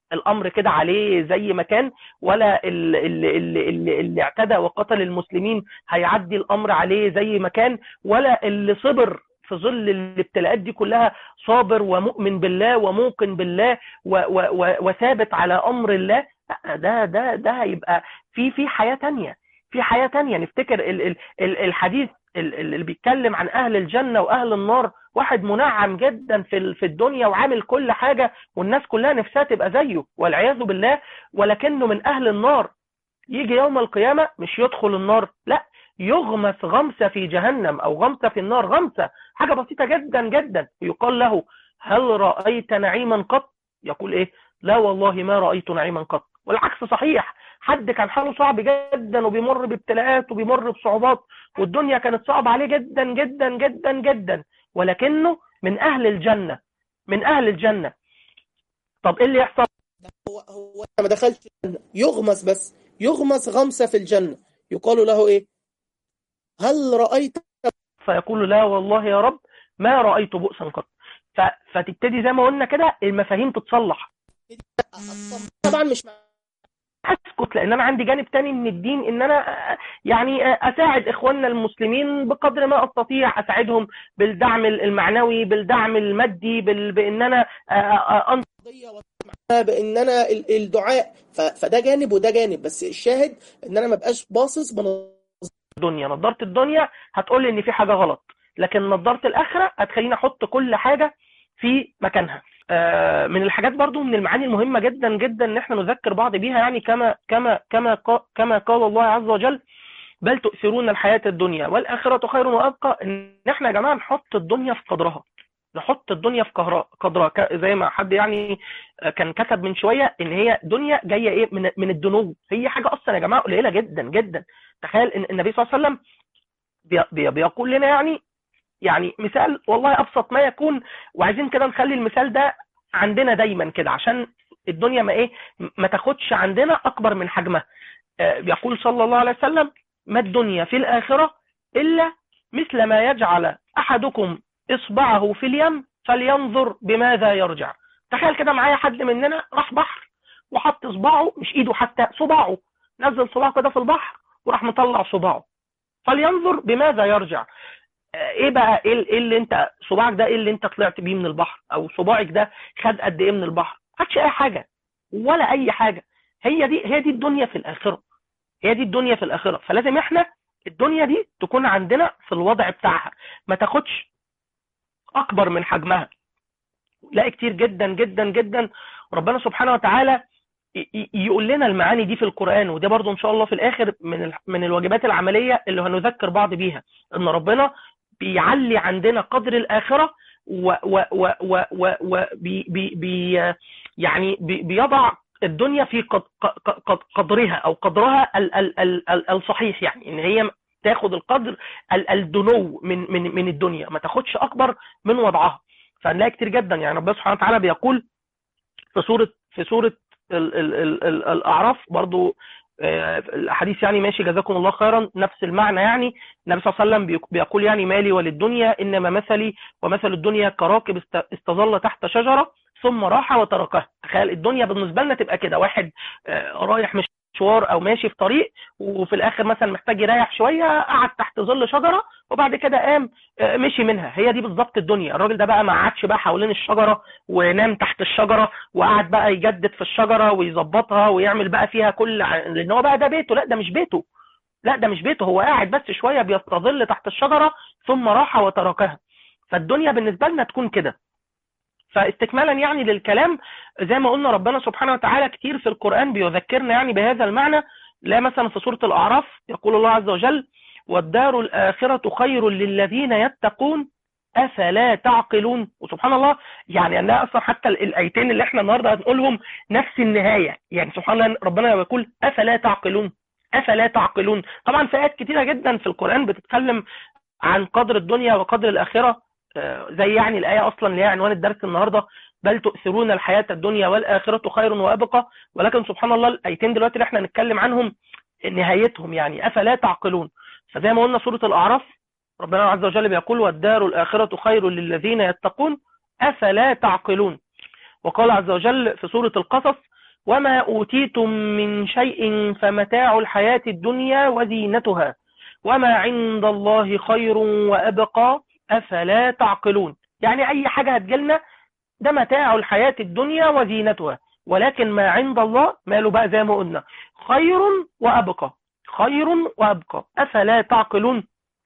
الامر كده عليه زي ما كان، ولا اللي, اللي, اللي, اللي اعتدى وقتل المسلمين هيعدي الامر عليه زي ما كان، ولا اللي صبر في ظل الابتلاءات دي كلها صابر ومؤمن بالله وموقن بالله وثابت على امر الله. ده ده ده هيبقى في في حياه تانية، في حياه تانية. نفتكر ال ال ال الحديث اللي بيتكلم عن اهل الجنه واهل النار، واحد منعم جدا في في الدنيا وعامل كل حاجه والناس كلها نفسها تبقى زيه والعياذ بالله، ولكنه من اهل النار. يجي يوم القيامه مش يدخل النار، لا، يغمس غمسه في جهنم او غمسه في النار، غمسه حاجه بسيطه جدا جدا. يقال له هل رايت نعيما قط؟ يقول ايه؟ لا والله ما رايت نعيما قط. والعكس صحيح، حد كان حاله صعب جدا وبيمر بابتلاءات وبيمر بصعوبات والدنيا كانت صعبه عليه جدا جدا جدا جدا، ولكنه من اهل الجنه، من اهل الجنه. طب ايه اللي يحصل؟ هو هو ما دخلش الجنة، يغمس، بس يغمس غمسة في الجنة، يقال له ايه؟ هل رأيت؟ فيقول لا والله يا رب ما رأيت بؤسا قط. فتبتدي زي ما قلنا كده المفاهيم تتصلح. طبعا مش اسكت، لان انا عندي جانب تاني من الدين، ان انا يعني اساعد اخواننا المسلمين بقدر ما استطيع، اساعدهم بالدعم المعنوي، بالدعم المادي، بان انا انصح، بان انا الدعاء. فده جانب وده جانب، بس الشاهد ان انا ما بقاش باصص بنظاره الدنيا. نظاره الدنيا هتقول لي ان في حاجه غلط، لكن نظاره الاخره هتخليني احط كل حاجه في مكانها. من الحاجات برضو من المعاني المهمة جدا جدا ان احنا نذكر بعض بيها، يعني كما كما كما كما قال الله عز وجل بل تؤثرون الحياة الدنيا والآخرة خير وأبقى. ان احنا يا جماعة نحط الدنيا في قدرها، نحط الدنيا في قدرها، زي ما حد يعني كان كتب من شوية ان هي دنيا جاية ايه من من الدنو. هي حاجة اصلا يا جماعة قليلة جدا جدا. تخيل ان النبي صلى الله عليه وسلم بيقول لنا يعني يعني مثال والله ابسط ما يكون، وعايزين كده نخلي المثال ده عندنا دايما كده عشان الدنيا ما ايه ما تاخدش عندنا اكبر من حجمها. آه يقول صلى الله عليه وسلم ما الدنيا في الاخره الا مثل ما يجعل احدكم اصبعه في اليم فلينظر بماذا يرجع. تخيل كده معايا حد مننا راح بحر وحط صباعه، مش ايده حتى، صباعه، نزل صباعه كده في البحر وراح مطلع صباعه، فلينظر بماذا يرجع. ايه بقى ايه اللي انت صباعك ده ايه اللي انت طلعت بيه من البحر، او صباعك ده خد قد ايه من البحر؟ ما خدش اي حاجه ولا اي حاجه. هي دي هي دي الدنيا في الاخره، هي دي الدنيا في الاخره. فلازم احنا الدنيا دي تكون عندنا في الوضع بتاعها، ما تاخدش اكبر من حجمها. لا كتير جدا جدا جدا وربنا سبحانه وتعالى يقول لنا المعاني دي في القرآن. وده برضو ان شاء الله في الاخر من من الواجبات العمليه اللي هنذكر بعض بيها، ان ربنا بيعلي عندنا قدر الآخرة و و و و و و بي بي بي يعني بي بيضع الدنيا في قد قد قدرها او قدرها ال ال ال ال الصحيح، يعني ان هي تاخد القدر ال الدنو من من من الدنيا، ما تاخدش اكبر من وضعها. فنلاقي كتير جدا يعني ربنا سبحانه وتعالى بيقول في سورة في سورة ال ال ال ال الأعراف برضو الحديث يعني ماشي جزاكم الله خيرا نفس المعنى. يعني النبي صلى الله عليه وسلم بيقول يعني مالي وللدنيا إنما مثلي ومثل الدنيا كراكب استظل تحت شجرة ثم راح وتركها. تخيل الدنيا بالنسبة لنا تبقى كده، واحد رايح مشوار او ماشي في طريق وفي الاخر مثلا محتاج يريح شوية، قعد تحت ظل شجرة وبعد كده قام مشي منها. هي دي بالظبط الدنيا. الراجل ده بقى ما قعدش بقى حوالين الشجرة ونام تحت الشجرة وقعد بقى يجدد في الشجرة ويظبطها ويعمل بقى فيها كل، لان هو بقى ده بيته. لا ده مش بيته، لا ده مش بيته، هو قاعد بس شوية بيستظل تحت الشجرة ثم راح وتركها. فالدنيا بالنسبة لنا تكون كده. فاستكمالا يعني للكلام، زي ما قلنا ربنا سبحانه وتعالى كتير في القرآن بيذكرنا يعني بهذا المعنى. لا مثلا في سورة الأعراف يقول الله عز وجل والدار الآخرة خير للذين يتقون أفلا تعقلون. وسبحان الله يعني أنها أصلا حتى الآيتين اللي احنا النهاردة هنقولهم نفس النهاية. يعني سبحان الله ربنا يقول أفلا تعقلون، أفلا تعقلون. طبعا في آيات كتيرة جدا في القرآن بتتكلم عن قدر الدنيا وقدر الآخرة، زي يعني الآية أصلا اللي هي عنوان الدرس النهاردة بل تؤثرون الحياة الدنيا والآخرة خير وأبقى. ولكن سبحان الله الآيتين دلوقتي اللي احنا نتكلم عنهم نهايتهم يعني أفلا تعقلون. فزي ما قلنا سورة الأعراف ربنا عز وجل بيقول والدار الآخرة خير للذين يتقون أفلا تعقلون. وقال عز وجل في سورة القصص وما أوتيتم من شيء فمتاع الحياة الدنيا وزينتها وما عند الله خير وأبقى أفلا تعقلون. يعني أي حاجة هتجيلنا ده متاع الحياة الدنيا وزينتها، ولكن ما عند الله ماله بقى زي ما قلنا خير وأبقى، خير وأبقى أفلا تعقلون.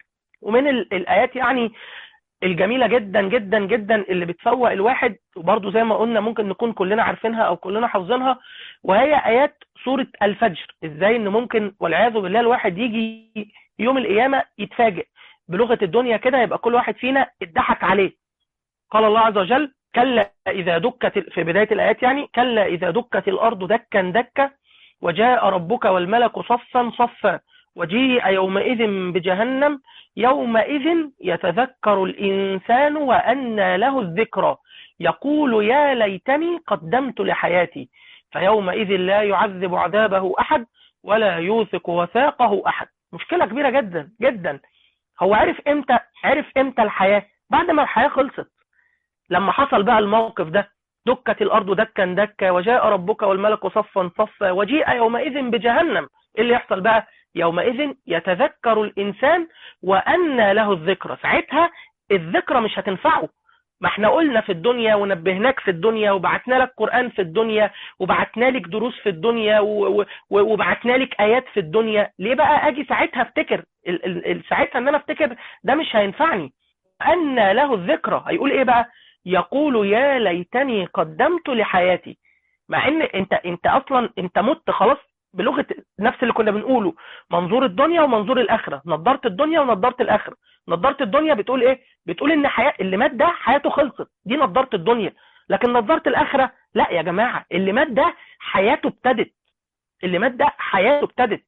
ومن الآيات يعني الجميلة جدا جدا جدا اللي بتفوق الواحد، وبرضه زي ما قلنا ممكن نكون كلنا عارفينها أو كلنا حافظينها، وهي آيات سورة الفجر. إزاي إن ممكن والعياذ بالله الواحد يجي يوم القيامة يتفاجئ بلغة الدنيا كده، يبقى كل واحد فينا اتضحك عليه. قال الله عز وجل كلا إذا دكت، في بداية الآيات يعني، كلا إذا دكت الأرض دكا دكا وجاء ربك والملك صفا صفا وجيء يومئذ بجهنم يومئذ يتذكر الإنسان وأنى له الذكرى يقول يا ليتني قدمت لحياتي فيومئذ لا يعذب عذابه أحد ولا يوثق وثاقه أحد. مشكلة كبيرة جدا جدا. هو عرف إمتى عرف إمتى الحياة؟ بعد ما الحياة خلصت، لما حصل بقى الموقف ده دكت الأرض دكا دكا وجاء ربك والملك صفا صفا وجيء يومئذ بجهنم. إيه اللي يحصل بقى؟ يومئذ يتذكر الإنسان وأنى له الذكرى. ساعتها الذكرى مش هتنفعه. ما احنا قلنا في الدنيا ونبهناك في الدنيا وبعتنا لك قرآن في الدنيا وبعتنا لك دروس في الدنيا وبعتنا لك آيات في الدنيا. ليه بقى أجي ساعتها افتكر؟ ساعتها ان انا افتكر ده مش هينفعني. أنى له الذكرى هيقول ايه بقى؟ يقول يا ليتني قدمت لحياتي. مع ان انت انت اصلا انت مت خلاص، بلغة نفس اللي كنا بنقوله، منظور الدنيا ومنظور الآخرة، نظارة الدنيا ونظارة الآخرة. نظارة الدنيا بتقول ايه؟ بتقول ان حياة اللي مات ده حياته خلصت، دي نظارة الدنيا. لكن نظارة الآخرة لا يا جماعة، اللي مات ده حياته ابتدت، اللي مات ده حياته ابتدت،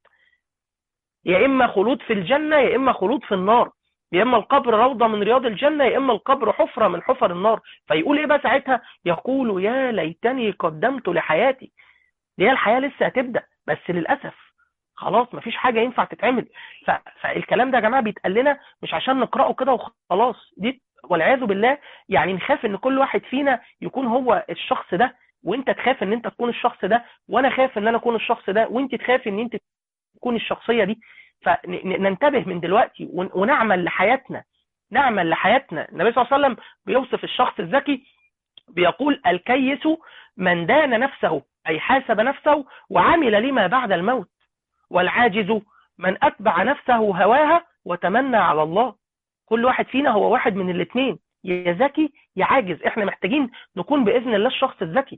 يا إما خلود في الجنة يا إما خلود في النار، يا إما القبر روضة من رياض الجنة يا إما القبر حفرة من حفر النار. فيقول إيه بقى ساعتها؟ يقول يا ليتني قدمت لحياتي. دي هي الحياة لسه هتبدأ، بس للأسف خلاص مفيش حاجة ينفع تتعمل. ف... فالكلام ده يا جماعة بيتقال لنا مش عشان نقرأه كده وخلاص، دي والعياذ بالله يعني نخاف ان كل واحد فينا يكون هو الشخص ده، وانت تخاف ان انت تكون الشخص ده، وانا خاف ان انا اكون الشخص ده، وانت تخاف ان انت تكون الشخصية دي. فننتبه من دلوقتي ونعمل لحياتنا، نعمل لحياتنا. النبي صلى الله عليه وسلم بيوصف الشخص الذكي بيقول الكيس من دان نفسه، أي حاسب نفسه وعمل لما بعد الموت، والعاجز من أتبع نفسه هواها وتمنى على الله. كل واحد فينا هو واحد من الاثنين، يا ذكي يا عاجز. احنا محتاجين نكون بإذن الله الشخص الذكي.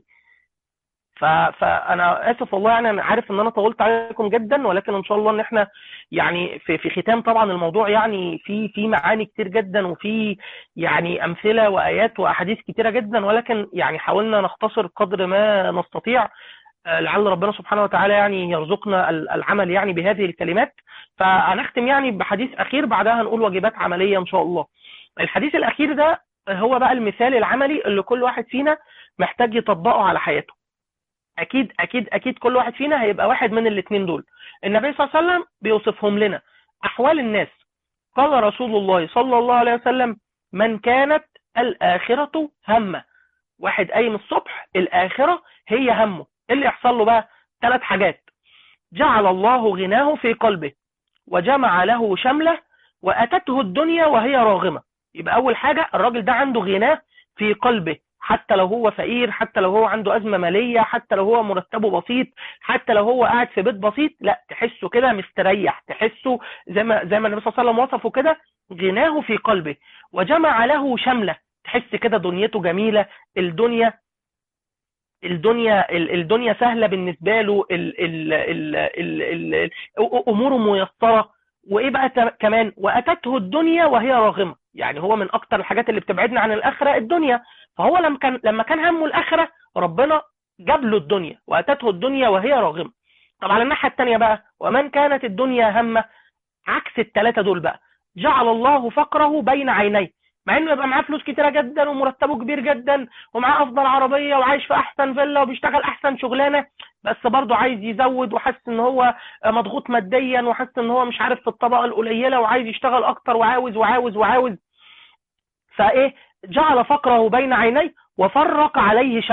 فانا اسف والله، يعني انا عارف ان انا طولت عليكم جدا، ولكن ان شاء الله ان احنا يعني في في ختام طبعا الموضوع يعني في في معاني كتير جدا وفي يعني امثله وايات واحاديث كتيره جدا، ولكن يعني حاولنا نختصر قدر ما نستطيع، لعل ربنا سبحانه وتعالى يعني يرزقنا العمل يعني بهذه الكلمات. فهنختم يعني بحديث اخير، بعدها هنقول واجبات عمليه ان شاء الله. الحديث الاخير ده هو بقى المثال العملي اللي كل واحد فينا محتاج يطبقه على حياته. اكيد اكيد اكيد كل واحد فينا هيبقى واحد من الاثنين دول. النبي صلى الله عليه وسلم بيوصفهم لنا احوال الناس. قال رسول الله صلى الله عليه وسلم من كانت الاخره همه. واحد قايم الصبح الاخره هي همه، ايه اللي يحصل له بقى؟ ثلاث حاجات: جعل الله غناه في قلبه وجمع له شمله واتته الدنيا وهي راغمه. يبقى اول حاجه الراجل ده عنده غناه في قلبه، حتى لو هو فقير، حتى لو هو عنده أزمة مالية، حتى لو هو مرتبه بسيط، حتى لو هو قاعد في بيت بسيط، لا تحسه كده مستريح، تحسه زي ما زي ما النبي صلى الله عليه وسلم وصفه كده، غناه في قلبه وجمع له شملة. تحس كده دنيته جميلة، الدنيا الدنيا الدنيا سهلة بالنسبة له، ال ال ال ال ال أموره ميسرة. وإيه بقى كمان؟ وأتته الدنيا وهي راغمة. يعني هو من أكتر الحاجات اللي بتبعدنا عن الآخرة الدنيا، فهو لما كان لما كان همه الآخرة ربنا جاب له الدنيا وأتته الدنيا وهي راغمة. طب على الناحية التانية بقى، ومن كانت الدنيا همه، عكس الثلاثة دول بقى، جعل الله فقره بين عينيه. مع انه يبقى معاه فلوس كتيرة جدا ومرتبه كبير جدا ومعاه افضل عربية وعايش في احسن فيلا وبيشتغل احسن شغلانة، بس برضه عايز يزود وحاسس ان هو مضغوط ماديا وحاسس ان هو مش عارف في الطبقة القليلة وعايز يشتغل اكتر وعاوز وعاوز وعاوز. فايه؟ جعل فقره بين عينيه وفرق عليه شمله.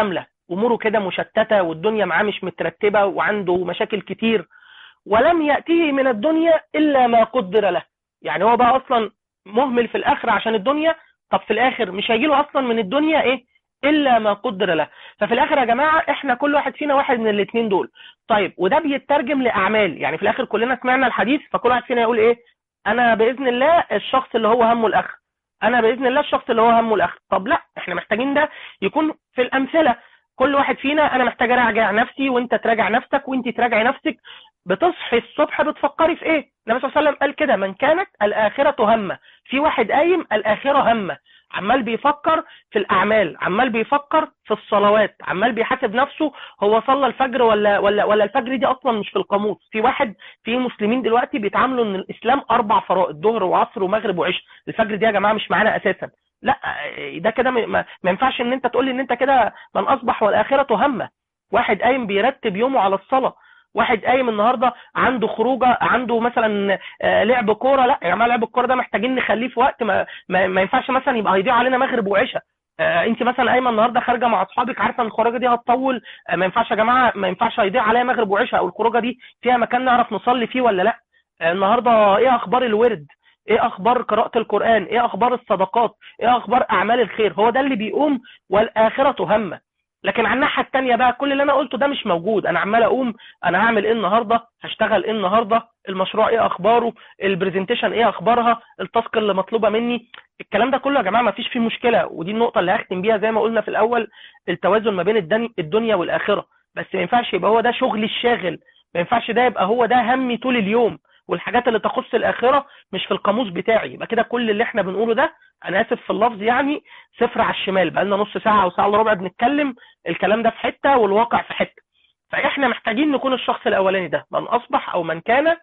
اموره كده مشتته والدنيا معاه مش مترتبه وعنده مشاكل كتير، ولم يأتيه من الدنيا إلا ما قدر له. يعني هو بقى أصلا مهمل في الآخر عشان الدنيا، طب في الآخر مش هيجيله أصلا من الدنيا إيه إلا ما قدر له. ففي الآخر يا جماعة إحنا كل واحد فينا واحد من الاثنين دول. طيب وده بيترجم لأعمال، يعني في الآخر كلنا سمعنا الحديث، فكل واحد فينا يقول إيه؟ أنا بإذن الله الشخص اللي هو همه الآخر، أنا بإذن الله الشخص اللي هو همه الآخر. طب لا، إحنا محتاجين ده يكون في الأمثلة. كل واحد فينا أنا محتاج أراجع نفسي، وأنت تراجع نفسك، وأنت تراجعي نفسك. بتصحي الصبح بتفكري في ايه؟ النبي صلى الله عليه وسلم قال كده: من كانت الآخرة همه. في واحد قايم الآخرة همه، عمال بيفكر في الأعمال، عمال بيفكر في الصلوات، عمال بيحاسب نفسه هو صلى الفجر ولا ولا ولا الفجر دي أصلا مش في القاموس. في واحد في مسلمين دلوقتي بيتعاملوا ان الإسلام أربع فرائض: ظهر وعصر ومغرب وعشاء. الفجر دي يا جماعة مش معانا أساسا. لا، ده كده ما, ما ينفعش ان انت تقول لي ان انت كده من أصبح والآخرة همه. واحد قايم بيرتب يومه على الصلاة، واحد قايم النهارده عنده خروجه، عنده مثلا لعب كوره. لا يا جماعه، لعب الكوره ده محتاجين نخليه في وقت ما, ما, ما ينفعش مثلا يبقى هيضيع علينا مغرب وعشاء. انت مثلا قايمه النهارده خارجه مع اصحابك، عارفه ان الخروجه دي هتطول، ما ينفعش يا جماعه، ما ينفعش هيضيع عليا مغرب وعشاء، او الخروجه دي فيها مكان نعرف نصلي فيه ولا لا. النهارده ايه اخبار الورد؟ ايه اخبار قراءه القران؟ ايه اخبار الصدقات؟ ايه اخبار اعمال الخير؟ هو ده اللي بيقوم والاخره همه. لكن على الناحيه الثانيه بقى كل اللي انا قلته ده مش موجود. انا عمال اقوم انا هعمل ايه النهارده، هشتغل ايه النهارده، المشروع ايه اخباره، البرزنتيشن ايه اخبارها، التاسك اللي مطلوبه مني. الكلام ده كله يا جماعه ما فيش فيه مشكله، ودي النقطه اللي هختم بيها زي ما قلنا في الاول: التوازن ما بين الدنيا والاخره. بس ما ينفعش يبقى هو ده شغلي الشاغل، ما ينفعش ده يبقى هو ده همي طول اليوم، والحاجات اللي تخص الاخره مش في القاموس بتاعي. يبقى كده كل اللي احنا بنقوله ده، انا اسف في اللفظ يعني، صفر على الشمال. بقى لنا نص ساعه او ساعه الا ربع بنتكلم، الكلام ده في حته والواقع في حته. فاحنا محتاجين نكون الشخص الاولاني ده: من اصبح او من كان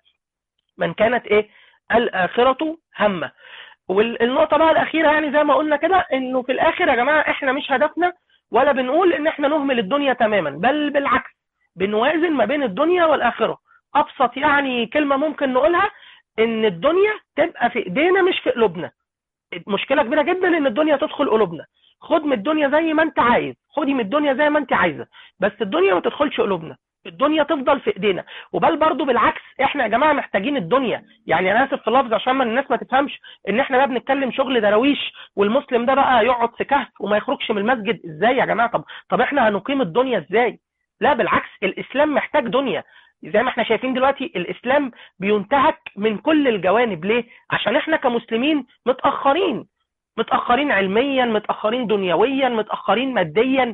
من كانت ايه الاخره همه. والنقطه بقى الاخيره يعني زي ما قلنا كده، انه في الاخر يا جماعه احنا مش هدفنا ولا بنقول ان احنا نهمل الدنيا تماما، بل بالعكس بنوازن ما بين الدنيا والاخره. ابسط يعني كلمه ممكن نقولها ان الدنيا تبقى في ايدينا مش في قلوبنا. مشكله كبيره جدا ان الدنيا تدخل قلوبنا. خد من الدنيا زي ما انت عايز، خدي من الدنيا زي ما انت عايزه، بس الدنيا ما تدخلش قلوبنا، الدنيا تفضل في ايدينا. وبل برضو بالعكس، احنا يا جماعه محتاجين الدنيا. يعني انا اسف في اللفظ عشان ما الناس ما تفهمش ان احنا بقى بنتكلم شغل درويش، والمسلم ده بقى يقعد في كهف وما يخرجش من المسجد. ازاي يا جماعه؟ طب طب احنا هنقيم الدنيا ازاي؟ لا بالعكس، الاسلام محتاج دنيا. زي ما احنا شايفين دلوقتي الاسلام بينتهك من كل الجوانب. ليه؟ عشان احنا كمسلمين متاخرين، متاخرين علميا، متاخرين دنيويا، متاخرين ماديا.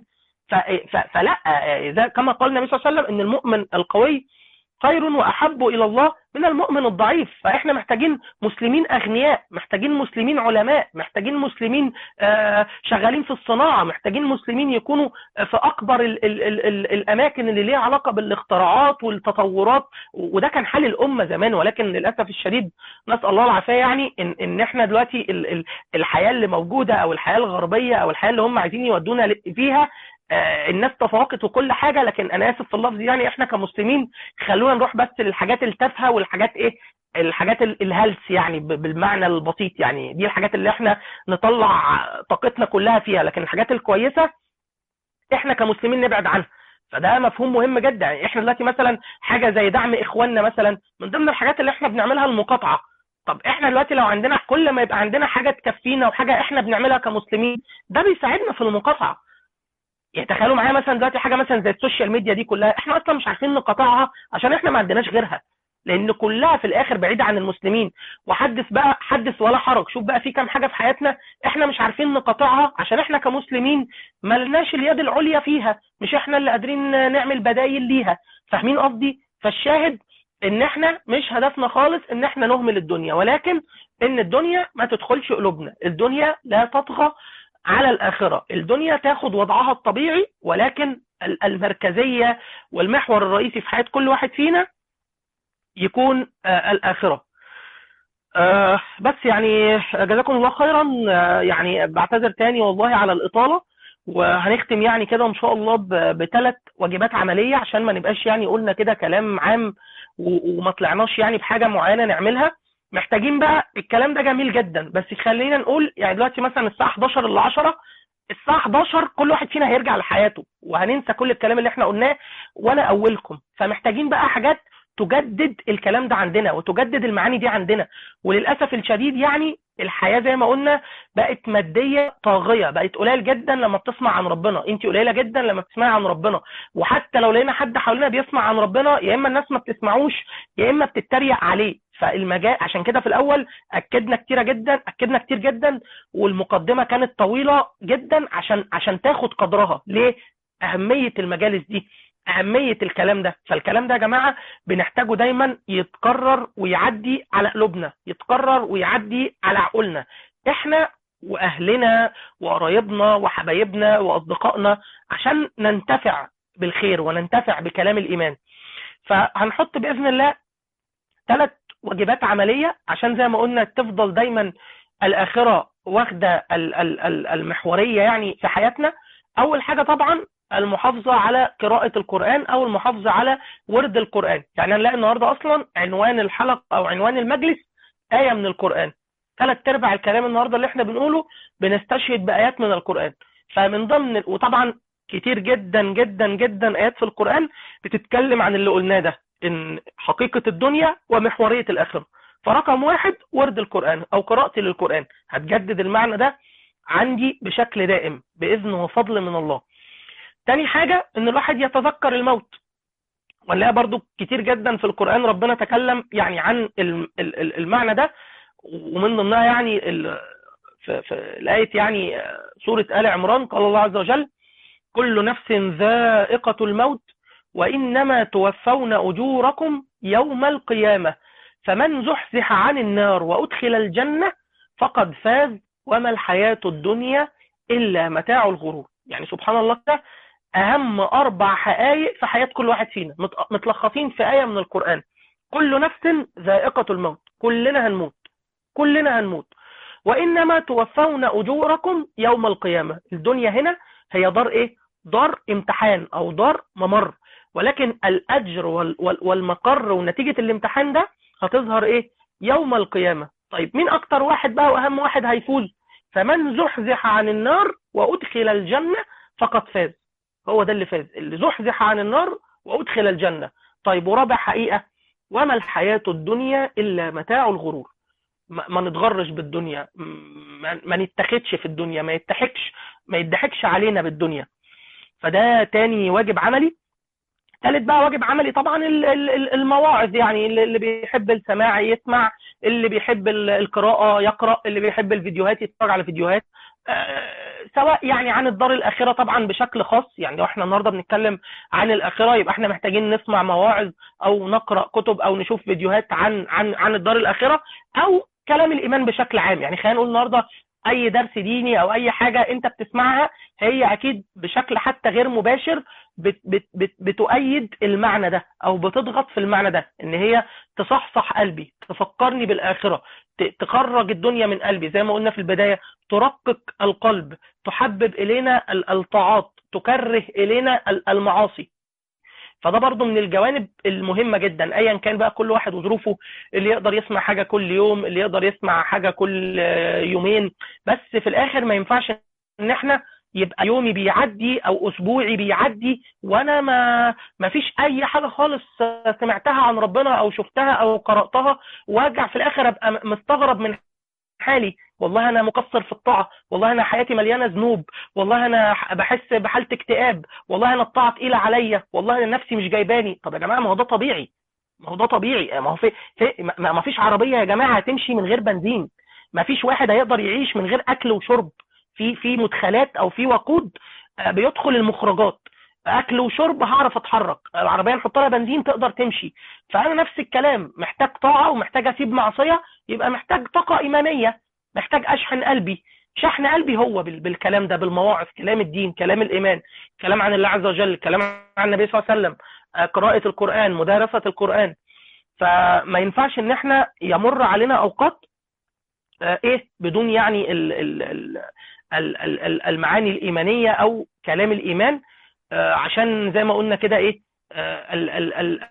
فلا، اذا كما قال النبي صلى الله عليه وسلم ان المؤمن القوي خير واحب الى الله من المؤمن الضعيف. فاحنا محتاجين مسلمين اغنياء، محتاجين مسلمين علماء، محتاجين مسلمين شغالين في الصناعه، محتاجين مسلمين يكونوا في اكبر ال ال ال ال الاماكن اللي ليها علاقه بالاختراعات والتطورات. وده كان حال الامه زمان، ولكن للاسف الشديد نسال الله العافيه يعني ان ان احنا دلوقتي ال ال الحياه اللي موجوده، او الحياه الغربيه، او الحياه اللي هم عايزين يودونا فيها، الناس تفوقت وكل حاجه. لكن انا اسف في اللفظ يعني احنا كمسلمين خلونا نروح بس للحاجات التافهه والحاجات ايه الحاجات الهلس يعني بالمعنى البسيط. يعني دي الحاجات اللي احنا نطلع طاقتنا كلها فيها، لكن الحاجات الكويسه احنا كمسلمين نبعد عنها. فده مفهوم مهم جدا. يعني احنا دلوقتي مثلا حاجه زي دعم اخواننا مثلا، من ضمن الحاجات اللي احنا بنعملها المقاطعه. طب احنا دلوقتي لو عندنا كل ما يبقى عندنا حاجه تكفينا وحاجه احنا بنعملها كمسلمين، ده بيساعدنا في المقاطعه. يعني تخيلوا معايا مثلا دلوقتي حاجه مثلا زي السوشيال ميديا دي كلها، احنا اصلا مش عارفين نقاطعها عشان احنا ما عندناش غيرها، لان كلها في الاخر بعيده عن المسلمين. وحدث بقى حدث ولا حرج، شوف بقى في كام حاجه في حياتنا احنا مش عارفين نقاطعها عشان احنا كمسلمين ملناش اليد العليا فيها، مش احنا اللي قادرين نعمل بدايل ليها. فاهمين قصدي؟ فالشاهد ان احنا مش هدفنا خالص ان احنا نهمل الدنيا، ولكن ان الدنيا ما تدخلش قلوبنا. الدنيا لا تطغى على الآخرة، الدنيا تاخد وضعها الطبيعي، ولكن المركزية والمحور الرئيسي في حياة كل واحد فينا يكون آه الآخرة. آه بس يعني جزاكم الله خيرا. آه يعني بعتذر تاني والله على الإطالة، وهنختم يعني كده إن شاء الله بثلاث واجبات عملية عشان ما نبقاش يعني قلنا كده كلام عام وما طلعناش يعني بحاجة معينة نعملها. محتاجين بقى الكلام ده جميل جدا، بس خلينا نقول يعني دلوقتي مثلا الساعة حداشر إلا عشرة الساعه حداشر كل واحد فينا هيرجع لحياته وهننسى كل الكلام اللي احنا قلناه وانا اولكم. فمحتاجين بقى حاجات تجدد الكلام ده عندنا وتجدد المعاني دي عندنا. وللاسف الشديد يعني الحياه زي ما قلنا بقت ماديه طاغيه، بقت قليل جدا لما بتسمع عن ربنا، انت قليله جدا لما بتسمعي عن ربنا. وحتى لو لقينا حد حوالينا بيسمع عن ربنا يا اما الناس ما بتسمعوش يا اما بتتريق عليه. فالمجال عشان كده في الاول اكدنا كتير جدا اكدنا كتير جدا والمقدمه كانت طويله جدا عشان عشان تاخد قدرها. ليه؟ اهميه المجالس دي، اهميه الكلام ده. فالكلام ده يا جماعه بنحتاجه دايما يتكرر ويعدي على قلوبنا، يتكرر ويعدي على عقولنا احنا واهلنا وقرايبنا وحبايبنا واصدقائنا عشان ننتفع بالخير وننتفع بكلام الايمان. فهنحط باذن الله ثلاث واجبات عمليه عشان زي ما قلنا تفضل دايما الاخره واخده المحوريه يعني في حياتنا. اول حاجه طبعا المحافظه على قراءه القران او المحافظه على ورد القران. يعني هنلاقي النهارده اصلا عنوان الحلقه او عنوان المجلس ايه من القران. ثلاث ارباع الكلام النهارده اللي احنا بنقوله بنستشهد بايات من القران. فمن ضمن وطبعا كتير جدا جدا جدا ايات في القران بتتكلم عن اللي قلناه ده، ان حقيقه الدنيا ومحوريه الاخره. فرقم واحد ورد القران او قراءتي للقران هتجدد المعنى ده عندي بشكل دائم باذن وفضل من الله. تاني حاجه ان الواحد يتذكر الموت. ونلاقي برضو كتير جدا في القران ربنا تكلم يعني عن المعنى ده، ومن ضمنها يعني في, في الايه يعني سوره آل عمران قال الله عز وجل كل نفس ذائقه الموت وانما توفون اجوركم يوم القيامه فمن زحزح عن النار وادخل الجنه فقد فاز وما الحياه الدنيا الا متاع الغرور. يعني سبحان الله ده اهم اربع حقائق في حياه كل واحد فينا متلخصين في ايه من القران. كل نفس ذائقه الموت، كلنا هنموت كلنا هنموت وانما توفون اجوركم يوم القيامه. الدنيا هنا هي دار ايه؟ دار امتحان او دار ممر، ولكن الاجر والمقر ونتيجه الامتحان ده هتظهر ايه؟ يوم القيامه. طيب مين اكتر واحد بقى واهم واحد هيفوز؟ فمن زحزح عن النار وادخل الجنه فقد فاز. هو ده اللي فاز، اللي زحزح عن النار وادخل الجنه. طيب ورابع حقيقه وما الحياه الدنيا الا متاع الغرور. ما نتغرش بالدنيا، ما نتخدش في الدنيا، ما يتحكش ما يضحكش علينا بالدنيا. فده تاني واجب عملي. ثالث بقى واجب عملي طبعا المواعظ. يعني اللي بيحب السماع يسمع، اللي بيحب القراءة يقرأ، اللي بيحب الفيديوهات يتفرج على فيديوهات سواء يعني عن الدار الآخرة طبعا بشكل خاص. يعني لو احنا النهارده بنتكلم عن الآخرة يبقى احنا محتاجين نسمع مواعظ او نقرأ كتب او نشوف فيديوهات عن عن عن الدار الآخرة او كلام الإيمان بشكل عام. يعني خلينا نقول النهارده اي درس ديني او اي حاجة انت بتسمعها هي اكيد بشكل حتى غير مباشر بت بت بت بتؤيد المعنى ده او بتضغط في المعنى ده، ان هي تصحصح قلبي، تفكرني بالآخرة، تخرج الدنيا من قلبي زي ما قلنا في البداية، ترقق القلب، تحبب إلينا الطاعات، تكره إلينا المعاصي. فده برضو من الجوانب المهمة جدا ايا كان بقى كل واحد وظروفه، اللي يقدر يسمع حاجة كل يوم، اللي يقدر يسمع حاجة كل يومين. بس في الاخر ما ينفعش ان احنا يبقى يومي بيعدي او اسبوعي بيعدي وانا ما ما فيش اي حاجة خالص سمعتها عن ربنا او شفتها او قرأتها، وارجع في الاخر ابقى مستغرب من حالي. والله انا مقصر في الطاعه، والله انا حياتي مليانه ذنوب، والله انا بحس بحاله اكتئاب، والله انا الطاعه تقيله عليا، والله انا نفسي مش جايباني. طب يا جماعه ما هو ده طبيعي، ما هو ده طبيعي. ما هو في, في ما فيش عربيه يا جماعه هتمشي من غير بنزين، ما فيش واحد هيقدر يعيش من غير اكل وشرب. في في مدخلات او في وقود بيدخل المخرجات، اكل وشرب هعرف اتحرك، العربيه نحط لها بنزين تقدر تمشي. فانا نفس الكلام، محتاج طاعه ومحتاج اسيب معصيه، يبقى محتاج طاقه ايمانيه، محتاج اشحن قلبي. شحن قلبي هو بالكلام ده، بالمواعظ، كلام الدين، كلام الايمان، كلام عن الله عز وجل، كلام عن النبي صلى الله عليه وسلم، قراءه القران، مدارسه القران. فما ينفعش ان احنا يمر علينا اوقات ايه بدون يعني المعاني الايمانيه او كلام الايمان، عشان زي ما قلنا كده ايه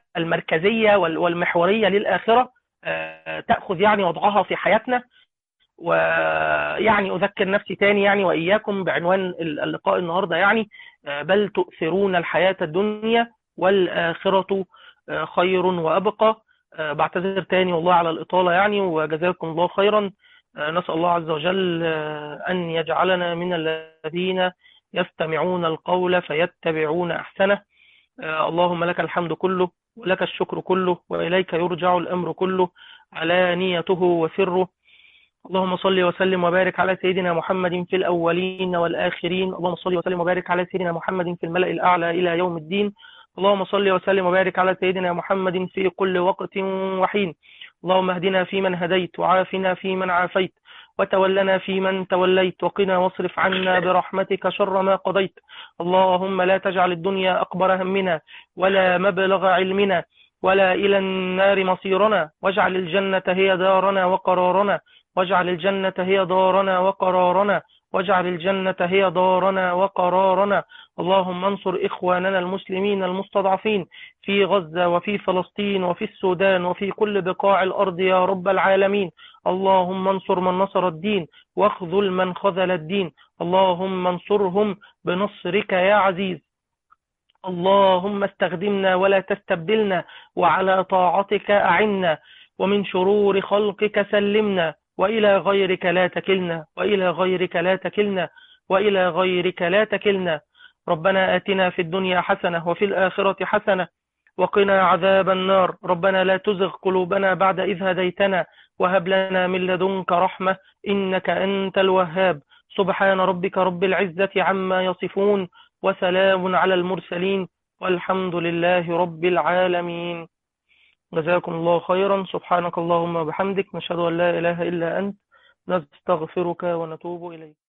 المركزيه والمحوريه للاخره تاخذ يعني وضعها في حياتنا. ويعني أذكر نفسي تاني يعني وإياكم بعنوان اللقاء النهاردة، يعني بل تؤثرون الحياة الدنيا والآخرة خير وأبقى. بعتذر تاني والله على الإطالة يعني، وجزاكم الله خيرا. نسأل الله عز وجل أن يجعلنا من الذين يستمعون القول فيتبعون أحسنه. اللهم لك الحمد كله ولك الشكر كله وإليك يرجع الأمر كله، علانيته وسره. اللهم صل وسلم وبارك على سيدنا محمد في الأولين والآخرين. اللهم صل وسلم وبارك على سيدنا محمد في الملأ الأعلى إلى يوم الدين. اللهم صل وسلم وبارك على سيدنا محمد في كل وقت وحين. اللهم اهدنا فيمن هديت، وعافنا فيمن عافيت، وتولنا فيمن توليت، وقنا واصرف عنا برحمتك شر ما قضيت. اللهم لا تجعل الدنيا أكبر همنا ولا مبلغ علمنا ولا إلى النار مصيرنا، واجعل الجنة هي دارنا وقرارنا، واجعل الجنة هي دارنا وقرارنا، واجعل الجنة هي دارنا وقرارنا. اللهم انصر إخواننا المسلمين المستضعفين في غزة وفي فلسطين وفي السودان وفي كل بقاع الأرض يا رب العالمين. اللهم انصر من نصر الدين واخذل من خذل الدين. اللهم انصرهم بنصرك يا عزيز. اللهم استخدمنا ولا تستبدلنا، وعلى طاعتك أعنا، ومن شرور خلقك سلمنا، وإلى غيرك لا تكلنا، وإلى غيرك لا تكلنا، وإلى غيرك لا تكلنا. ربنا آتنا في الدنيا حسنة وفي الآخرة حسنة وقنا عذاب النار. ربنا لا تزغ قلوبنا بعد إذ هديتنا وهب لنا من لدنك رحمة إنك أنت الوهاب. سبحان ربك رب العزة عما يصفون، وسلام على المرسلين، والحمد لله رب العالمين. جزاكم الله خيرا. سبحانك اللهم وبحمدك، نشهد أن لا إله إلا أنت، نستغفرك ونتوب إليك.